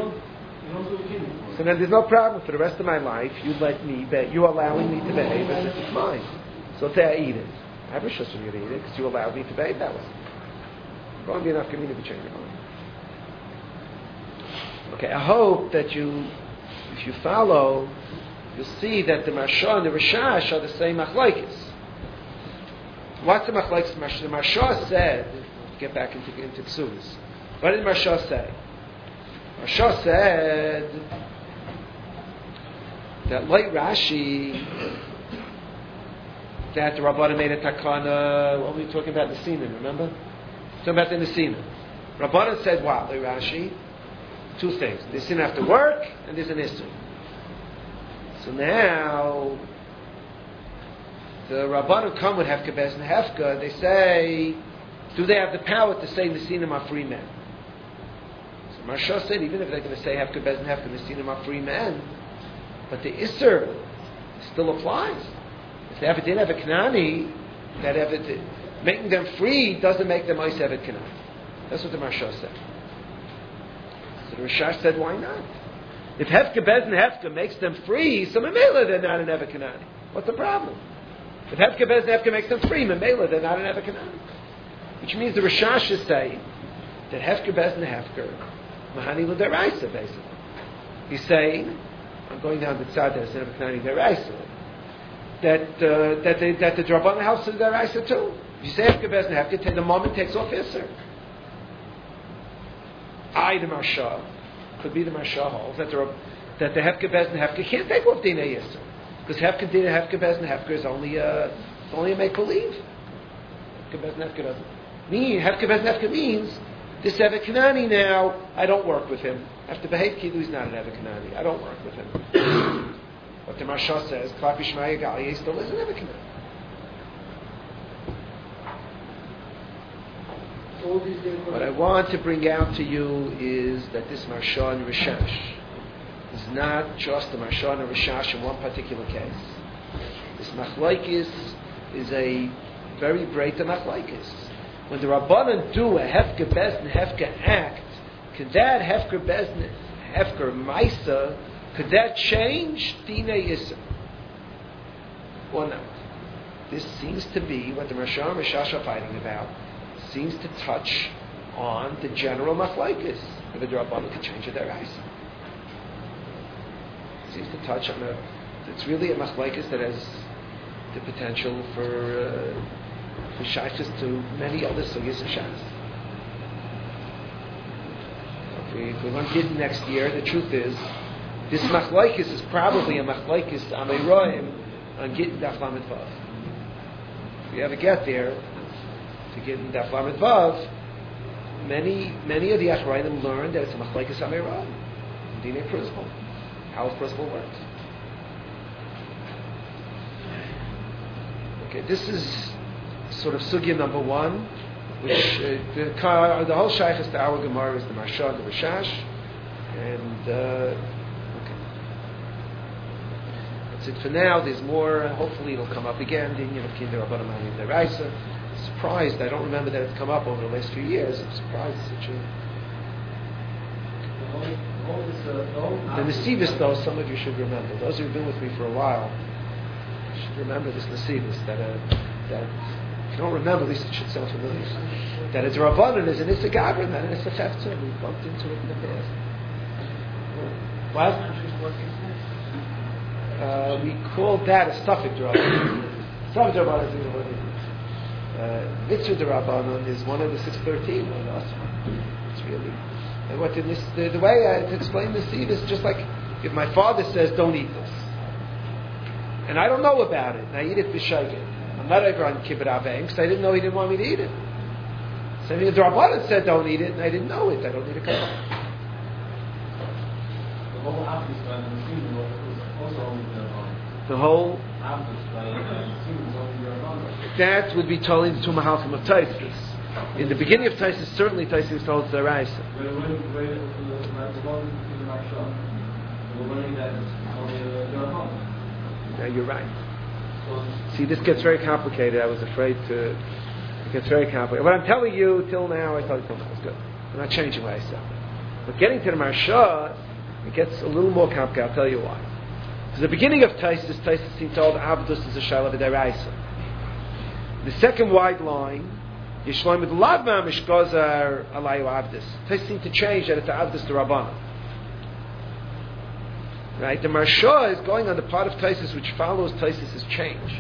So then there's no problem for the rest of my life. You're allowing me to behave as if it's mine. So say I eat it. I have a shush for you to eat it because you allowed me to behave that way. It won't be enough for me to change your mind. Okay, I hope that if you follow, you'll see that the Marsha and the Rishash are the same machlokes. What's the machlokes? The Marsha said, get back into Ksuvas. What did Marsha say? Marsha said that like Rashi, that the Rabbanan made a takana. What were we talking about? The Nesinim, remember? Talking about the Nesinim. Rabbanan said, wow, like Rashi, two things. There's sin after work, and there's an issue. So now, the Rabbanan come with Hefka Bez and Hefka, they say, do they have the power to say Nesinim are free men? So Marsha said, even if they're going to say Hefka Bez and Hefka, Nesinim are free men, but the Isser still applies. If they didn't have a Kanani, making them free doesn't make them Ois Evet Kanani. That's what the Marsha said. So the Rishash said, why not? If Hefka Bez and Hefka makes them free, so Memela they're not an Evet Kanani. What's the problem? If Hefka Bez and Hefka makes them free, Memela they're not an Evet Kanani. Which means the Rishash is saying that Hefka Bez and Hefka, Mahani L'Deraisa, basically. He's saying, I'm going down the Tzad instead of Kanani Deraisa, that the Drabbanan helps in Deraisa too. If you say Hefka Bez and Hefka, the moment takes off Isser. The Marsha, could be the Marsha holds, that the Hefka Bez and Hefka can't take off Dina Yisr. Because Hefka Dina, Hefka Bez and Hefka is only a make-believe. Hefka Bez and Hefka doesn't mean, Hefka Bez and Hefka means, this Evet Kanani now, I don't work with him. I have to behave Kilu, he's not an Evet Kanani. I don't work with him. What the Marsha says, Klapi Shmaya Gali, still is an Evet Kanani. What I want to bring out to you is that this Marsha and Rishash is not just the Marsha and Rishash in one particular case. This Machlaikis is a very breita Machlaikis. When the Rabbanan do a Hefka Bez and Hefka act, could that Hefka Bez and Hefka Maisa, could that change Dina Yisr? Or not? This seems to be what the Marsha and Rishash are fighting about. Seems to touch on the general machlokes. If the Rabbanan could change their eyes. Seems to touch on it's really a machlokes that has the potential for shaykhs to many other sugyas of shas. If we learn Gittin next year, the truth is, this machlokes is probably a machlokes Ameiroim on Gittin Daf Lamed Vav. we ever get there, to get in Daf Lamed Vav, many of the Achrayim learned that it's a Machlekes Ameirah, Dinei principle, how a principle works. Okay, this is sort of sugya number one, which the whole shaykhus to our Gemara is the Marsha and the Rishash, and okay, that's it for now. There's more. Hopefully, it'll come up again. The Inyan of Kinder Rabbanan Manim Deraisa. Surprised, I don't remember that it's come up over the last few years. I'm surprised such a. The Nesivis, though, some of you should remember. Those who've been with me for a while should remember this Nesivis that if you don't remember, at least it should sound familiar. That it's Rabbanan is an Issa Gabrin, and it's a Cheftzah. We bumped into it in the past. What? We called that a Suffolk Rabbanan. Suffolk Rabbanan is Mitzvah Rabbanan is one of the 613. One of us. It's really. And what the way I explain the seed is just like if my father says, "Don't eat this," and I don't know about it, and I eat it b'shayget. I'm not over on Kibbut Avayim because I didn't know he didn't want me to eat it. So the Rabbanan said, "Don't eat it," and I didn't know it. I don't need a cover. The whole Avdus by the Nesiim was also only the whole Avdus by the Nesiim was only that would be told in the Tumah Halchim of Taisus. In the beginning of Taisus, certainly Taisus was told the Raisa. Yeah, you're right. See, this gets very complicated. I was afraid it gets very complicated. What I'm telling you till now, I thought it was good. I'm not changing what I said. But getting to the Marsha, it gets a little more complicated. I'll tell you why. Because the beginning of Taisus seemed told Avdus is a Shaila V'Deraisa. The second wide line, Yishloim with Lavma Mishgozar Alayu Avdus. Taisus seemed to change that it's Avdus to Rabbanan. Right? The Marsha is going on the part of Taisus which follows Taisus' change.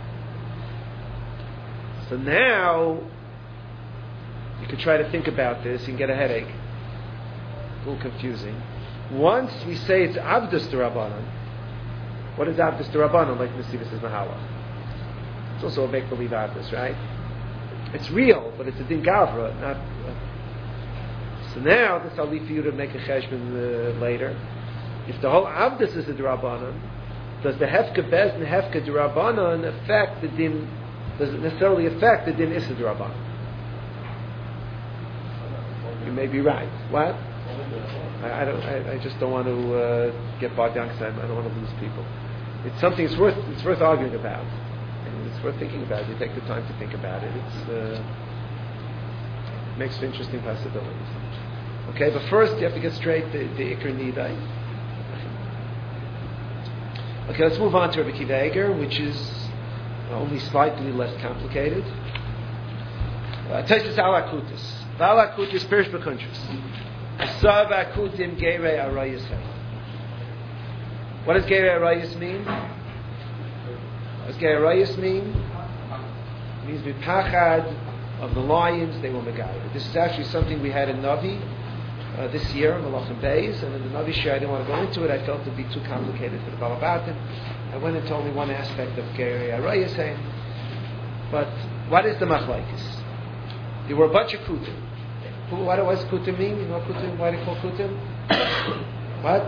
So now you can try to think about this, you can get a headache. A little confusing. Once we say it's Avdus to Rabbanan, what is Avdus to Rabbanan, like Nesivis says Mahala? It's also a make-believe Avdus, right? It's real, but it's a Din Gavra, not... So now, this I'll leave for you to make a cheshbon later. If the whole Avdus is a D'Rabbanan, does the Hefka Bez and Hefka D'Rabbanan affect the Din, does it necessarily affect the Din Issa D'Rabbanan? You may be right. What? I just don't want to get bogged down because I don't want to lose people. It's something it's worth arguing about. And it's worth thinking about. You take the time to think about it. It makes for interesting possibilities. Okay, but first you have to get straight the Iker Nidai. Okay, let's move on to Rabbi Akiva Eiger, which is only slightly less complicated. Taisus al Akutis. Val Akutis Pirish B'Kuntrus. Asav Akutim Geirei Arayis. What does Geirei Arayis mean? What does Geirei Arayis mean? It means B'Pachad of the lions, they were Megayah. This is actually something we had in Navi this year, Malachim Beis, and in the Navi Shir I didn't want to go into it. I felt it would be too complicated for the Balabatim. I went and told me one aspect of Geirei Arayis. But what is the Machlaitis? There were a bunch of Kutim. What does Kutim mean? You know Kutim? Why do they call Kutim? What?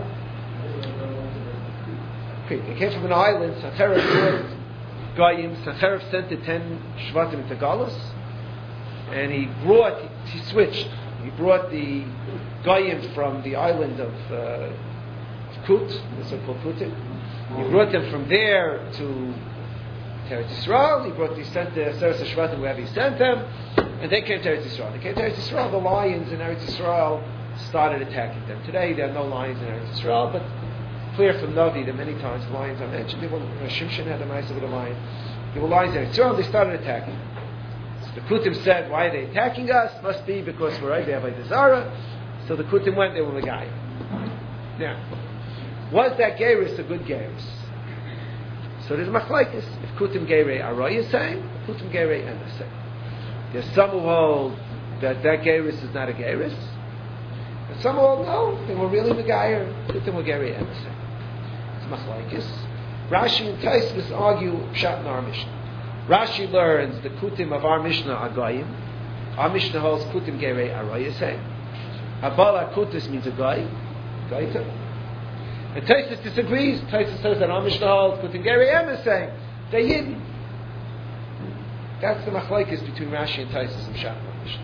They came from an island. Sacherev brought Goyim. Sacherev sent the 10 Shvatim into Galus, and he switched. He brought the Goyim from the island of Kut, the so-called Kutim. He brought them from there to Eretz Yisrael. He sent the Aseret Shvatim wherever he sent them. And they came to Eretz Yisrael. They came to Eretz Yisrael. The lions in Eretz Yisrael started attacking them. Today there are no lions in Eretz Yisrael, but clear from Navi that many times lions are mentioned. Shimshon had a mice with a lion. There were lions in Eretz Yisrael. They started attacking. So the Kutim said, "Why are they attacking us? Must be because we're right. They have a Zara." So the Kutim went. They were the guy. Now, was that Geiris a good Geiris? So there's machlokes. If Kutim Geirei Arayis saying, Kutim Geirei Emes saying. There's some who hold that Geiris is not a Geiris. And some who hold, no, they were really Megayer. Kutim were Geirei Emes. It's machlokes. Rashi and Tosfos argue Pshat in our Mishnah. Rashi learns the kutim of our Mishnah Agayim. Our Mishnah holds kutim gerei arayis. Habala kutis means a guy. Gaita. And Taisus disagrees. Taisus says that our Mishnah holds kutim gerei emes. They're Yidden. That's the machlokes between Rashi and Taisus and Pshat Mishnah.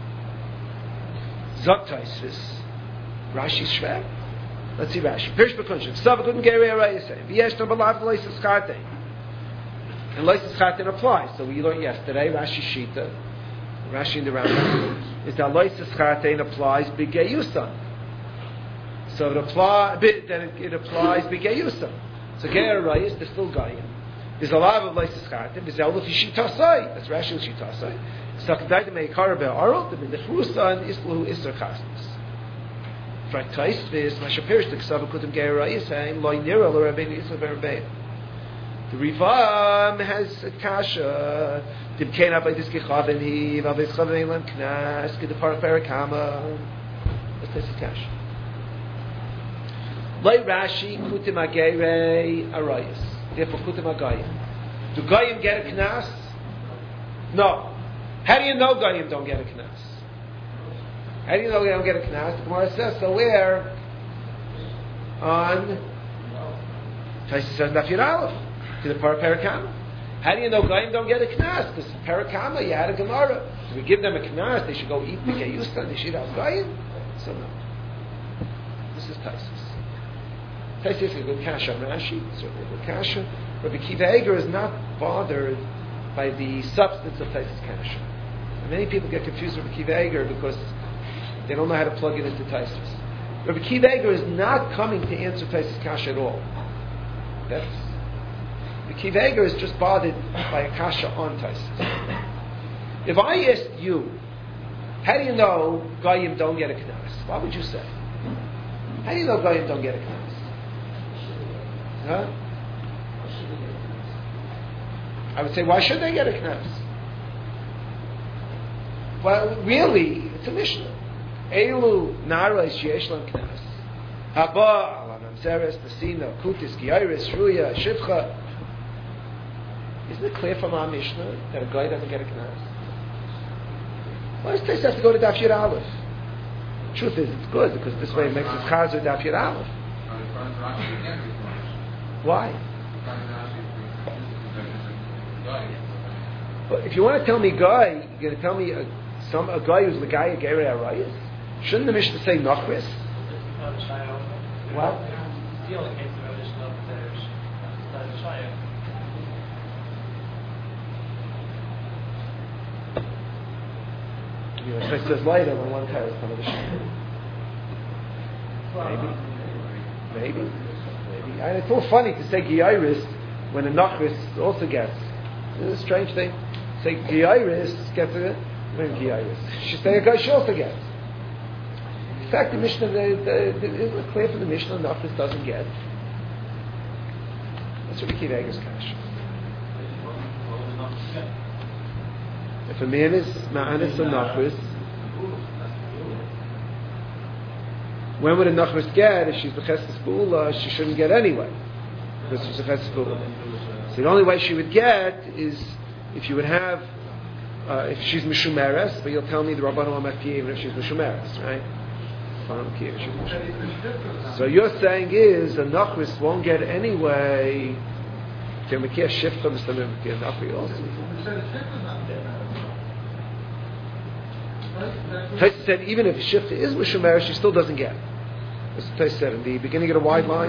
Zot Taisus. Rashi's shver. Let's see Rashi. Pirsh b'kunshim. Ksav kutim gerei arayis. V'yesh no b'lav loises charte. And loises charte applies. So we learned yesterday, Rashi Shita, Rashi in the Rambam, is that loises charte applies b'geyusan. So it applies b'geyusan. So gerei arayis, they're still gayim. There's a lot of loises charte. There's a lot of shitasai. That's Rashi shitasai. So kedai to make hara be'arol, the b'nechrusan islu iser chasnas. Right, Taisvis, Mashapirish, the Ksav Kutim Gerei is saying, Loi Nira, Lo Rabbeinu Yisrael Berbein. The Rivam has a kasha, Dim Kena by this Gechaven Hiv, Avis Chaven Lam Knas, Get the Parach Berakama. Let's take this kasha. Loi Rashi, Kutim Agerei Arayis. Therefore, Kutim Agayim. Do Gayim get a Knas? No. How do you know Gayim don't get a Knas? How do you know they don't get a knas? The Gemara says, so where? On Taisus says Nafir Aleph to the Parakama. How do you know Goyim don't get a knas? Because Parakama, you had a Gemara. Do we give them a knas? They should go eat the Geyusta, they should have Goyim? So no. This is Taisus. Taisus is a good kasha on Rashi, certainly a good kasha. Rabbi Kiva Eger is not bothered by the substance of Taisus kasha. And many people get confused with Rabbi Kiva Eger because they don't know how to plug it into Taisus. Rabbi Kiva Eger is not coming to answer Taisus kasha at all. Rabbi Kiva Eger is just bothered by a kasha on Taisus. If I asked you, how do you know Goyim don't get a knas? What would you say? How do you know Goyim don't get a knas? Huh? I would say, why should they get a knas? Well, really, it's a Mishnah. Eilu naros sheyesh lam knas. Haba ala mamzeres nesina kutis giyaris shruya shivcha. Isn't it clear from our Mishnah that a guy doesn't get a knas? Why does this have to go to Daf Yud Aleph? Truth is, it's good because this way it makes it chazer Daf Yud Aleph. Why? But if you want to tell me guy, you're going to tell me a guy who's the guy of Gerei Arayis? Shouldn't the Mishnah say Nachris? What? The only case of Mishnah there's Shaya. It says later when one carries some of the Shaya. Maybe. And it's all funny to say Giyaris when a Nachris also gets. It's a strange thing. Say Giyaris gets it. When Giyaris. She say a guy she also gets. In fact, the Mishnah, isn't it clear for the Mishnah Nachris doesn't get? That's what we keep Eger's cash. If a man is Ma'anis or Nachris, when would a Nachris get? If she's B'chesed B'ula, she shouldn't get anyway. Because she's B'chesed B'ula. So the only way she would get is if you would have, if she's Mishumeres, but you'll tell me the Rabbanu Amati even if she's Mishumeres, right? So you're saying is a Nachris won't get anyway. Taisa said even if Shifta is Mishumeres, she still doesn't get. That's what Taisa said in the beginning of the wide line.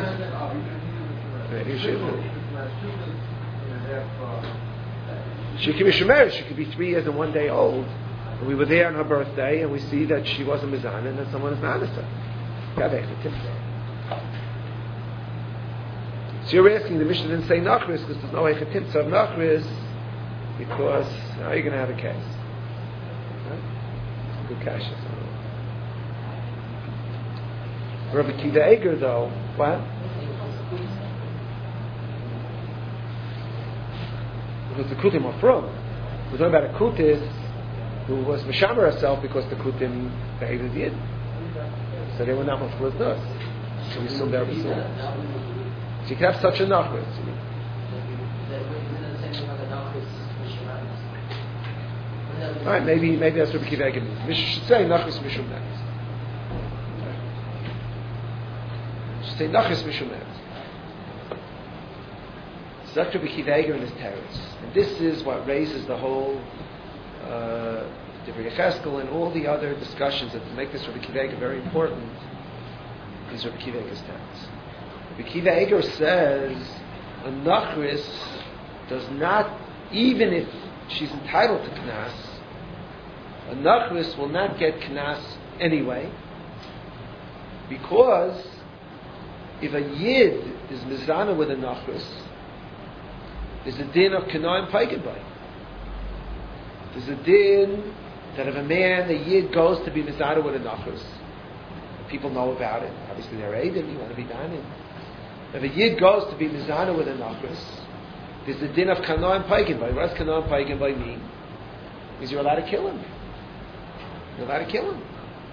She could be Shemeres, she could be 3 years and 1 day old. And we were there on her birthday, and we see that she wasn't Mizan, and that someone is Manasa. So you're asking, the Mishnah didn't say Nachris, because there's no Echatimtza of Nachris, because now you're going to have a case. Right? Good cash. Rabbi Kiva Eger, though, what? Because the Kutim are from. We're talking about a Kutis who was Mishamer herself because the Kutim behaved as Yid. So they were not Mafuz Nus. So we assume they were Mafuz. So you can have such a Nachris. All right, maybe that's what Rabbi Akiva Eiger means. Mishnah should say Nachris Mishum Netz. Should say Nachris Mishum Netz. So that's Rabbi Akiva Eiger in his teretz, and this is what raises the whole Divrei Yecheskel and all the other discussions that make this Rabbi Akiva Eiger very important. Is Rabbi Akiva Eiger's teretz. Rabbi Akiva Eiger says a Nachris does not, even if she's entitled to Knas, a Nachris will not get Knas anyway, because if a Yid is Mizana with a Nachris, there's a din of Kana and Paigabai. There's a din that if a man, a Yid, goes to be Mizana with a Nachris, people know about it. Obviously they're Eidim, you want to be Danim. If a Yid goes to be Mizana with a Nachris, there's the din of Kana and Paigabai. What does Kana and Paigabai mean? Means you're allowed to kill him. You're allowed to kill him.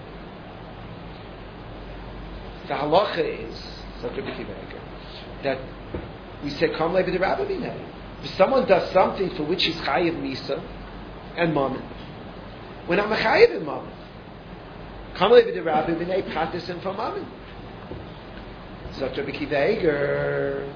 The halacha is, that we say, Kam Levi the Rabbi Binei. If someone does something for which he's chayiv misa and mammon, we're not mechayiv in mammon. Kam Levi the Rabbi Binei patis him for mammon. So Rabbi Akiva Eiger,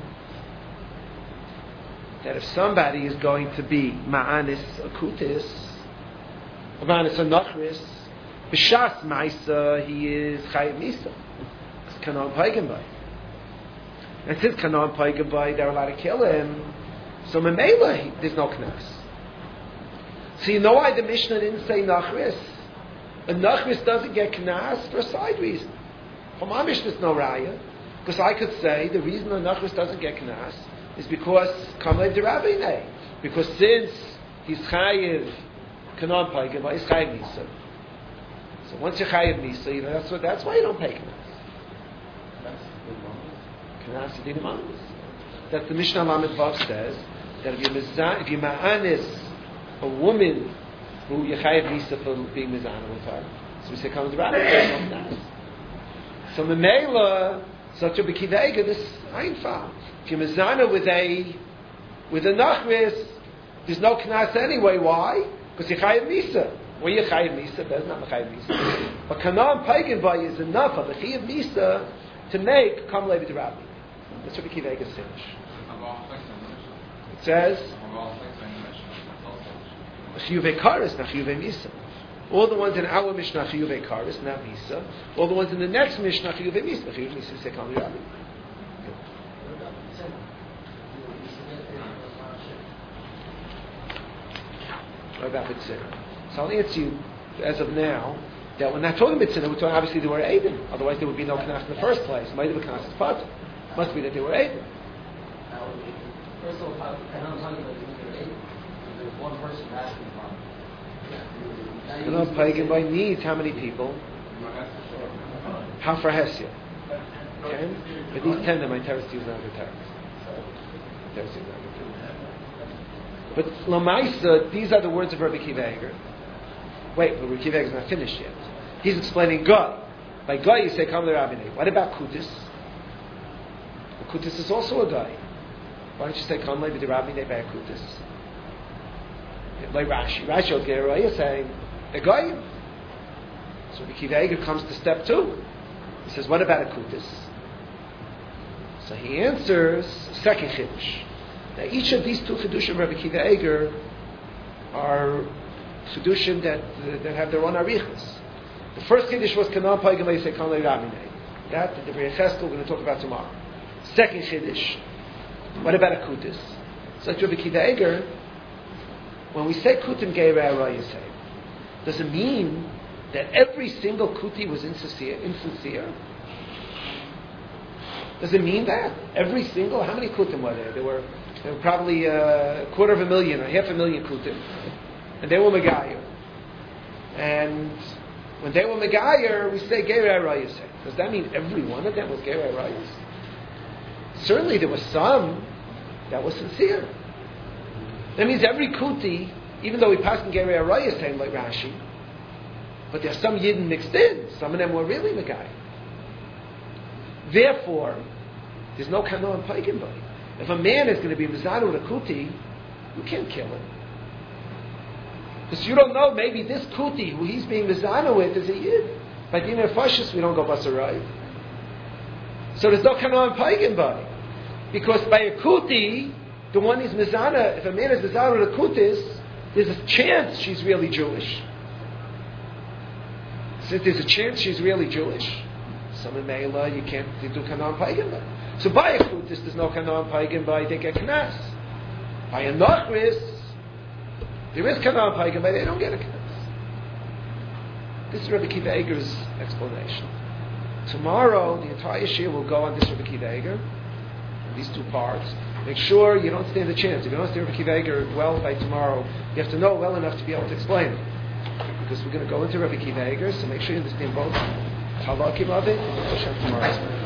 that if somebody is going to be ma'anis akutis, ma'anis anachris, b'shas ma'isa, he is chayiv misa. It's kanon paigambai. And since kanon paigambai, they're allowed to kill him. So memela, there's no knas. So you know why the Mishnah didn't say nachris? A nachris doesn't get knas for a side reason. From our Mishnah, there's no raya. Because I could say the reason a nachris doesn't get knas is because Kamlev de Rabbeinu. Because since he's chayiv kanon paigambai, he's chayiv misa. So once you're chayiv misa, you know that's why you don't pay knas. Knas yedin manis. That the Mishnah Lamed Vav says that if you ma'anis a woman who you chayiv misa for being mizana with her, so we say Kamlev de Rabbeinu, no knas. So memela, such a Akiva Eiger, this einfach. If you're mezana with a nachris, there's no knas anyway. Why? Because you're chayiv misa. When you're chayiv misa, there's not chayiv misa. But kanan paigambai is enough of a chayiv misa to make Kam Levi Rabbi. That's what Akiva Eiger says. It says chiyuvei karis, not chiyuvei misa. All the ones in our Mishnah chiyuvei karis, not misa. All the ones in the next Mishnah chiyuvei misa. Chiyuvei misa say Kam Levi Rabbi. About Mitzvah. So I'll answer you as of now that we're not talking Mitzvah, we're talking obviously they were Eidim. Otherwise there would be no Knas in the first place. Might have been Knas Part. Must be that they were Eidim. First of all, I don't talk about Eidim. There's one person asking You know, Pagan by needs how many people? Half for Hesia. 10? But these 10 that my terrorists use not the terrorists. Terrorists use not the terrorists. But Lamaisa, these are the words of Rabbi Akiva Eiger. Wait, but Rabbi Akiva Eiger is not finished yet. He's explaining Goy. By Goy you say Kam Le'Rabbinei. What about Kutis? Well, Kutis is also a Goy. Why don't you say Kam Le'Rabbinei by Kutis? Like Rashi. Rashi will get a saying a Goy. So Rabbi Akiva Eiger comes to step 2. He says, what about a Kutis? So he answers second Chiddush. Now each of these 2 Chidushim of Rabbi Akiva Eiger are Chidushim that have their own arichas. The first Chiddush was Kanan Paigamei Sekan Le'Raminei. That the Divrei Yecheskel we're going to talk about tomorrow. Second Chiddush, what about a Kutis? So like Rabbi Akiva Eiger, when we say Kutim Geirei Arayasei, does it mean that every single Kuti was insincere? Does it mean that? Every single? How many Kutim were there? There were probably 250,000 or 500,000 Kutim. And they were Megayer. And when they were Megayer, we say Geirei Arayasei. Does that mean every one of them was Geirei Arayasei? Certainly there was some that was sincere. That means every Kuti, even though we passed in Geirei Arayasei like Rashi, but there's some Yidden mixed in. Some of them were really Megayer. Therefore, there's no Kano and Paikin by. If a man is going to be Mizana with a Kuti, you can't kill him. Because you don't know, maybe this kuti, who he's being mizana with, is a yid. By Dina Fashis, we don't go basarai. So there's no kanon pagan by. Because by a kuti, the one he's mizana, if a man is mizana with a kutis, there's a chance she's really Jewish. Since there's a chance she's really Jewish, some in Meila, you can't do kanon pagan by. So by a kutis, there's no kanon pagan by, they get knas. By a nachris, there is kanon pagan by, they don't get a knas. This is Rabbi Kiva Eger's explanation. Tomorrow, the entire Shia will go on this Rabbi Kiva Eger, these two parts. Make sure you don't stand a chance. If you don't understand Rabbi Kiva Eger well by tomorrow, you have to know well enough to be able to explain it. Because we're going to go into Rabbi Kiva Eger, so make sure you understand both halakim of it, and we'll push out tomorrow's